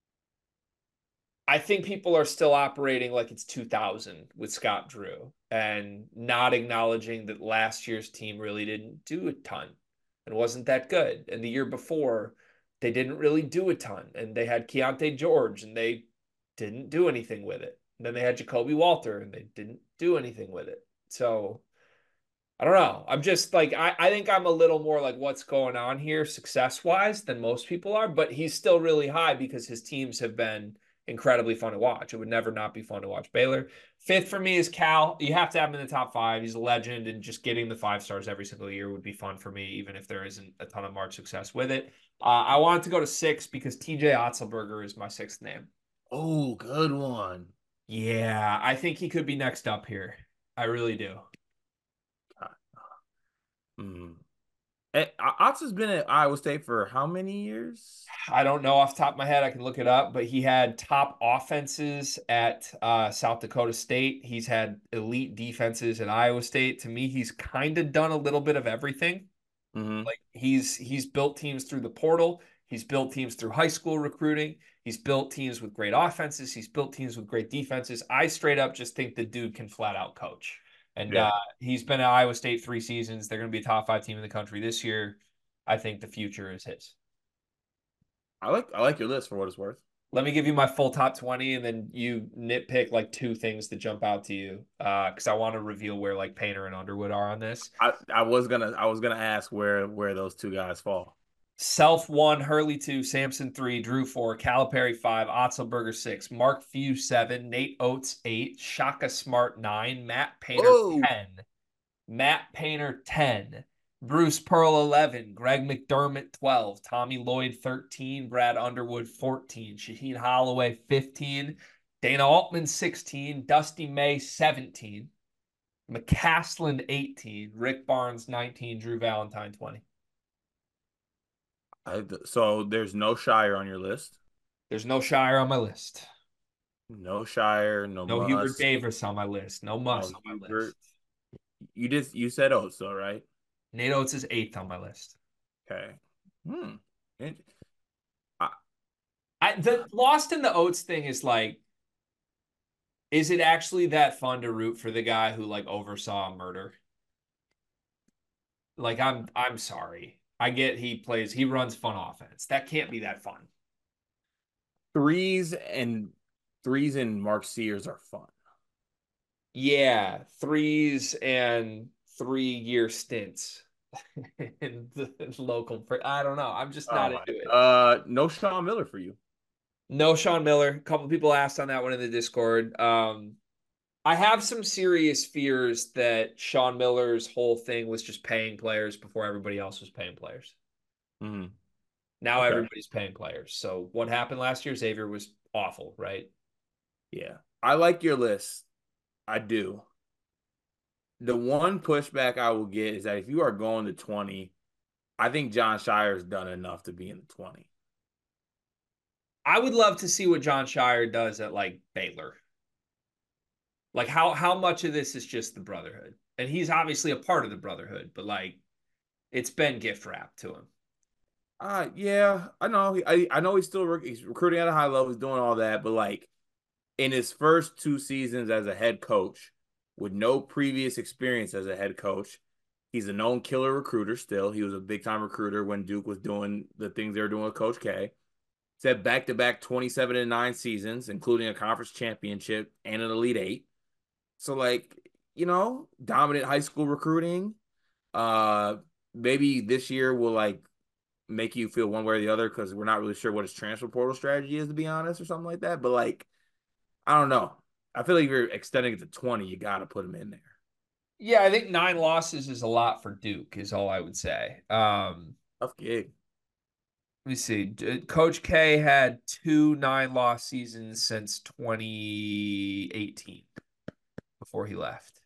I think people are still operating like it's two thousand with Scott Drew and not acknowledging that last year's team really didn't do a ton and wasn't that good. And the year before, they didn't really do a ton. And they had Keontae George and they didn't do anything with it. And then they had Jacoby Walter and they didn't do anything with it. So I don't know. I'm just like, I, I think I'm a little more like what's going on here success wise than most people are, but he's still really high because his teams have been incredibly fun to watch. It would never not be fun to watch Baylor. Fifth for me is Cal. You have to have him in the top five. He's a legend, and just getting the five stars every single year would be fun for me, even if there isn't a ton of March success with it. Uh, I wanted to go to six because T J Otzelberger is my sixth name. Oh, good one. Yeah, I think he could be next up here. I really do. Mm. Otts has been at Iowa State for how many years? I don't know off the top of my head. I can look it up, but he had top offenses at uh, South Dakota State. He's had elite defenses at Iowa State. To me, he's kind of done a little bit of everything. Mm-hmm. Like he's he's built teams through the portal. He's built teams through high school recruiting. He's built teams with great offenses. He's built teams with great defenses. I straight up just think the dude can flat out coach. And Yeah. uh, he's been at Iowa State three seasons. They're going to be a top five team in the country this year. I think the future is his. I like I like your list for what it's worth. Let me give you my full top twenty and then you nitpick like two things that jump out to you. Uh, because I want to reveal where like Painter and Underwood are on this. I, I was gonna I was gonna ask where where those two guys fall. Self one, Hurley two, Sampson three, Drew four, Calipari five, Otzelberger six, Mark Few seven, Nate Oates eight, Shaka Smart nine, Matt Painter Oh, ten, Matt Painter ten, Bruce Pearl eleven, Greg McDermott twelve, Tommy Lloyd thirteen, Brad Underwood fourteen, Shaheen Holloway fifteen, Dana Altman sixteen, Dusty May seventeen, McCaslin eighteen, Rick Barnes nineteen, Drew Valentine twenty. I, so there's no Shire on your list. There's no Shire on my list. No Shire, no No Hubert Muss, Davis on my list. No Muss no on my Hubert. list. You just you said Oates though, right? Nate Oates is eighth on my list. Okay. Hmm. I, I the lost in the Oates thing is like, is it actually that fun to root for the guy who like oversaw a murder? Like I'm I'm sorry. I get he plays he runs fun offense. That can't be that fun. Threes and threes and Mark Sears are fun. Yeah, threes and three year stints in the local. I don't know. I'm just Oh not my. into it. Uh, no Sean Miller for you. No Sean Miller. A couple people asked on that one in the Discord. Um, I have some serious fears that Sean Miller's whole thing was just paying players before everybody else was paying players. Mm, Now okay. everybody's paying players. So what happened last year? Xavier was awful, right? Yeah. I like your list. I do. The one pushback I will get is that if you are going to twenty, I think John Shire's done enough to be in the twenty. I would love to see what John Shire does at like Baylor. Like how how much of this is just the brotherhood? And he's obviously a part of the brotherhood, but like it's been gift wrapped to him. Uh yeah, I know. I I know he's still rec- he's recruiting at a high level, he's doing all that, but like in his first two seasons as a head coach with no previous experience as a head coach, he's a known killer recruiter still. He was a big time recruiter when Duke was doing the things they were doing with Coach K. He's had back to back twenty-seven and nine seasons, including a conference championship and an Elite Eight. So, like, you know, dominant high school recruiting. Uh, maybe this year will like make you feel one way or the other because we're not really sure what his transfer portal strategy is, to be honest, or something like that. But like, I don't know. I feel like if you're extending it to twenty, you got to put him in there. Yeah, I think nine losses is a lot for Duke, is all I would say. Um, Tough gig. let me see. Coach K had two nine loss seasons since twenty eighteen before he left.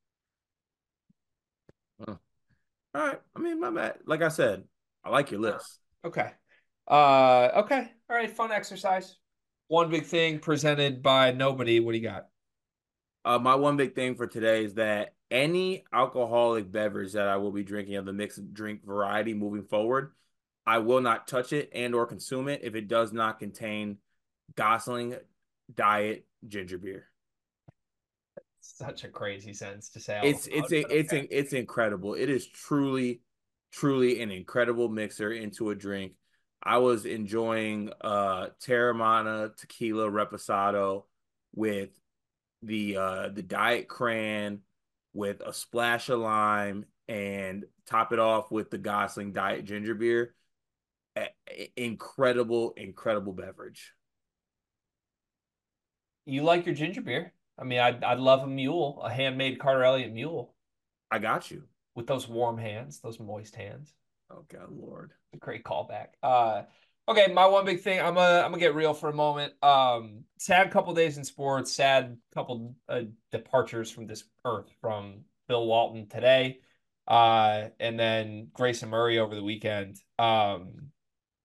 Huh. All right. I mean, my bad. Like I said, I like your Oh, list. okay. Uh, okay. All right. Fun exercise. One big thing presented by nobody. What do you got? Uh, my one big thing for today is that any alcoholic beverage that I will be drinking of the mixed drink variety moving forward, I will not touch it and or consume it if it does not contain Gosling diet ginger beer. Such a crazy sentence to say out It's it's loud, a but it's okay. a, it's incredible. It is truly truly an incredible mixer into a drink. I was enjoying uh Terramana tequila reposado with the uh the diet cran with a splash of lime and top it off with the Gosling diet ginger beer. Incredible, incredible beverage. You like your ginger beer? I mean, I'd I'd love a mule, a handmade Carter Elliott mule I got you. with those warm hands, those moist hands. Oh God, Lord. A great callback. Uh, okay, my one big thing. I'm gonna I'm gonna get real for a moment. Um, sad couple days in sports. Sad couple uh, departures from this earth from Bill Walton today, uh, and then Grayson Murray over the weekend. Um,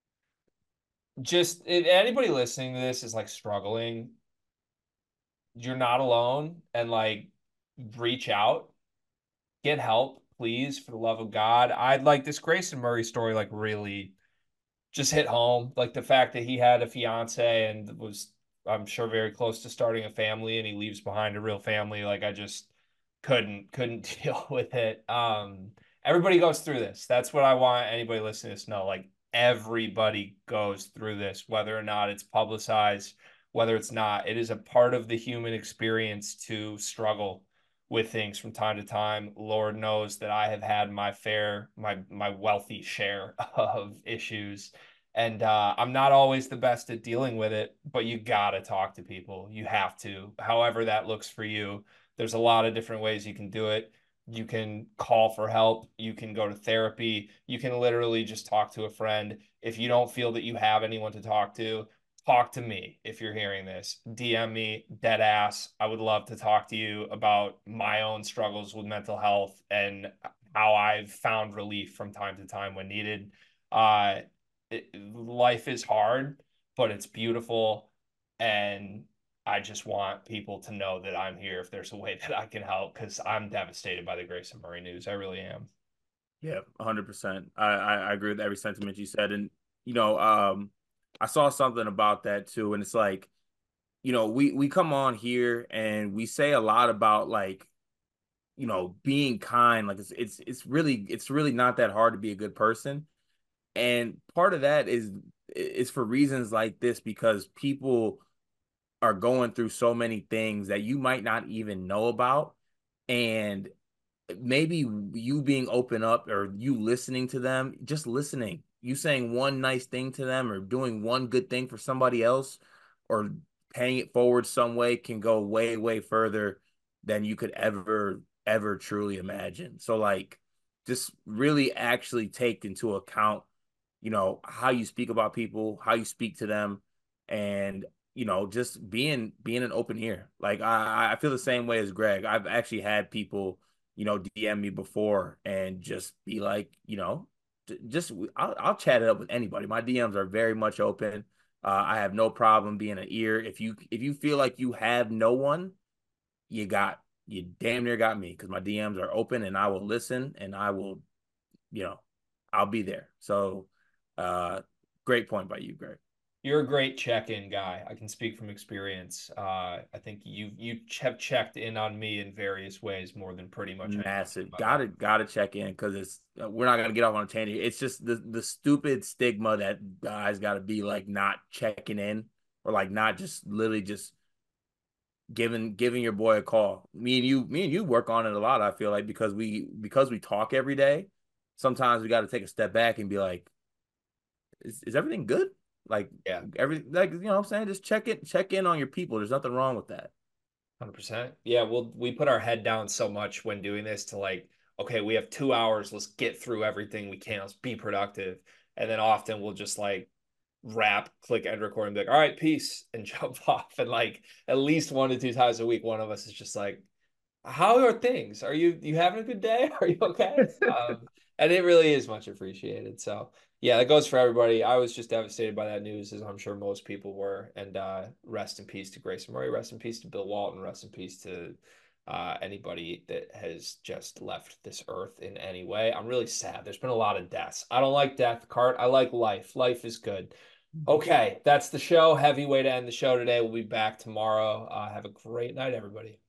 just if anybody listening to this is like struggling, you're not alone, and like reach out, get help, please, for the love of God. I'd like this Grayson Murray story like really just hit home. Like the fact that he had a fiance and was, I'm sure, very close to starting a family, and he leaves behind a real family. Like I just couldn't couldn't deal with it. Um, everybody goes through this. That's what I want anybody listening to know. Like everybody goes through this, whether or not it's publicized, whether it's not. It is a part of the human experience to struggle with things from time to time. Lord knows that I have had my fair, my my wealthy share of issues. And uh, I'm not always the best at dealing with it, but you gotta talk to people. You have to, however that looks for you. There's a lot of different ways you can do it. You can call for help. You can go to therapy. You can literally just talk to a friend. If you don't feel that you have anyone to talk to, talk to me if you're hearing this. D M me, dead ass. I would love to talk to you about my own struggles with mental health and how I've found relief from time to time when needed. Uh, it, life is hard, but it's beautiful. And I just want people to know that I'm here if there's a way that I can help because I'm devastated by the Grayson Murray news. I really am. Yeah, one hundred percent. I, I I agree with every sentiment you said, and you know, um, I saw something about that too, and it's like, you know, we we come on here and we say a lot about like you know, being kind. Like it's it's it's really it's really not that hard to be a good person. And part of that is is for reasons like this because people are going through so many things that you might not even know about. And maybe you being open up or you listening to them, just listening, you saying one nice thing to them or doing one good thing for somebody else or paying it forward some way can go way, way further than you could ever, ever truly imagine. So, like, just really actually take into account, you know, how you speak about people, how you speak to them, and you know, just being being an open ear. Like I, I feel the same way as Greg. I've actually had people, you know, D M me before and just be like, you know, just I'll, I'll chat it up with anybody. My D Ms are very much open. Uh, I have no problem being an ear. If you if you feel like you have no one, you got you damn near got me because my D Ms are open and I will listen and I will, you know, I'll be there. So, uh, great point by you, Greg. You're a great check-in guy. I can speak from experience. Uh, I think you you have checked in on me in various ways more than pretty much anyone in Massive. my life. Gotta gotta check in because it's uh, we're not gonna get off on a tangent. It's just the the stupid stigma that guys gotta be like not checking in or like not just literally just giving giving your boy a call. Me and you, me and you work on it a lot, I feel like, because we because we talk every day, sometimes we gotta take a step back and be like, is, is everything good? Like Yeah. every like you know what I'm saying? Just check it, check in on your people. There's nothing wrong with that. one hundred percent. Yeah, well, we put our head down so much when doing this to like, okay, we have two hours. Let's get through everything we can. Let's be productive. And then often we'll just like wrap, click end record and be like, all right, peace, and jump off. And like at least one to two times a week, one of us is just like, how are things? Are you you having a good day? Are you okay? Um, and it really is much appreciated. So yeah, that goes for everybody. I was just devastated by that news, as I'm sure most people were. And uh, rest in peace to Grayson Murray. Rest in peace to Bill Walton. Rest in peace to uh, anybody that has just left this earth in any way. I'm really sad. There's been a lot of deaths. I don't like death, Cart. I like life. Life is good. Okay, that's the show. Heavy way to end the show today. We'll be back tomorrow. Uh, have a great night, everybody.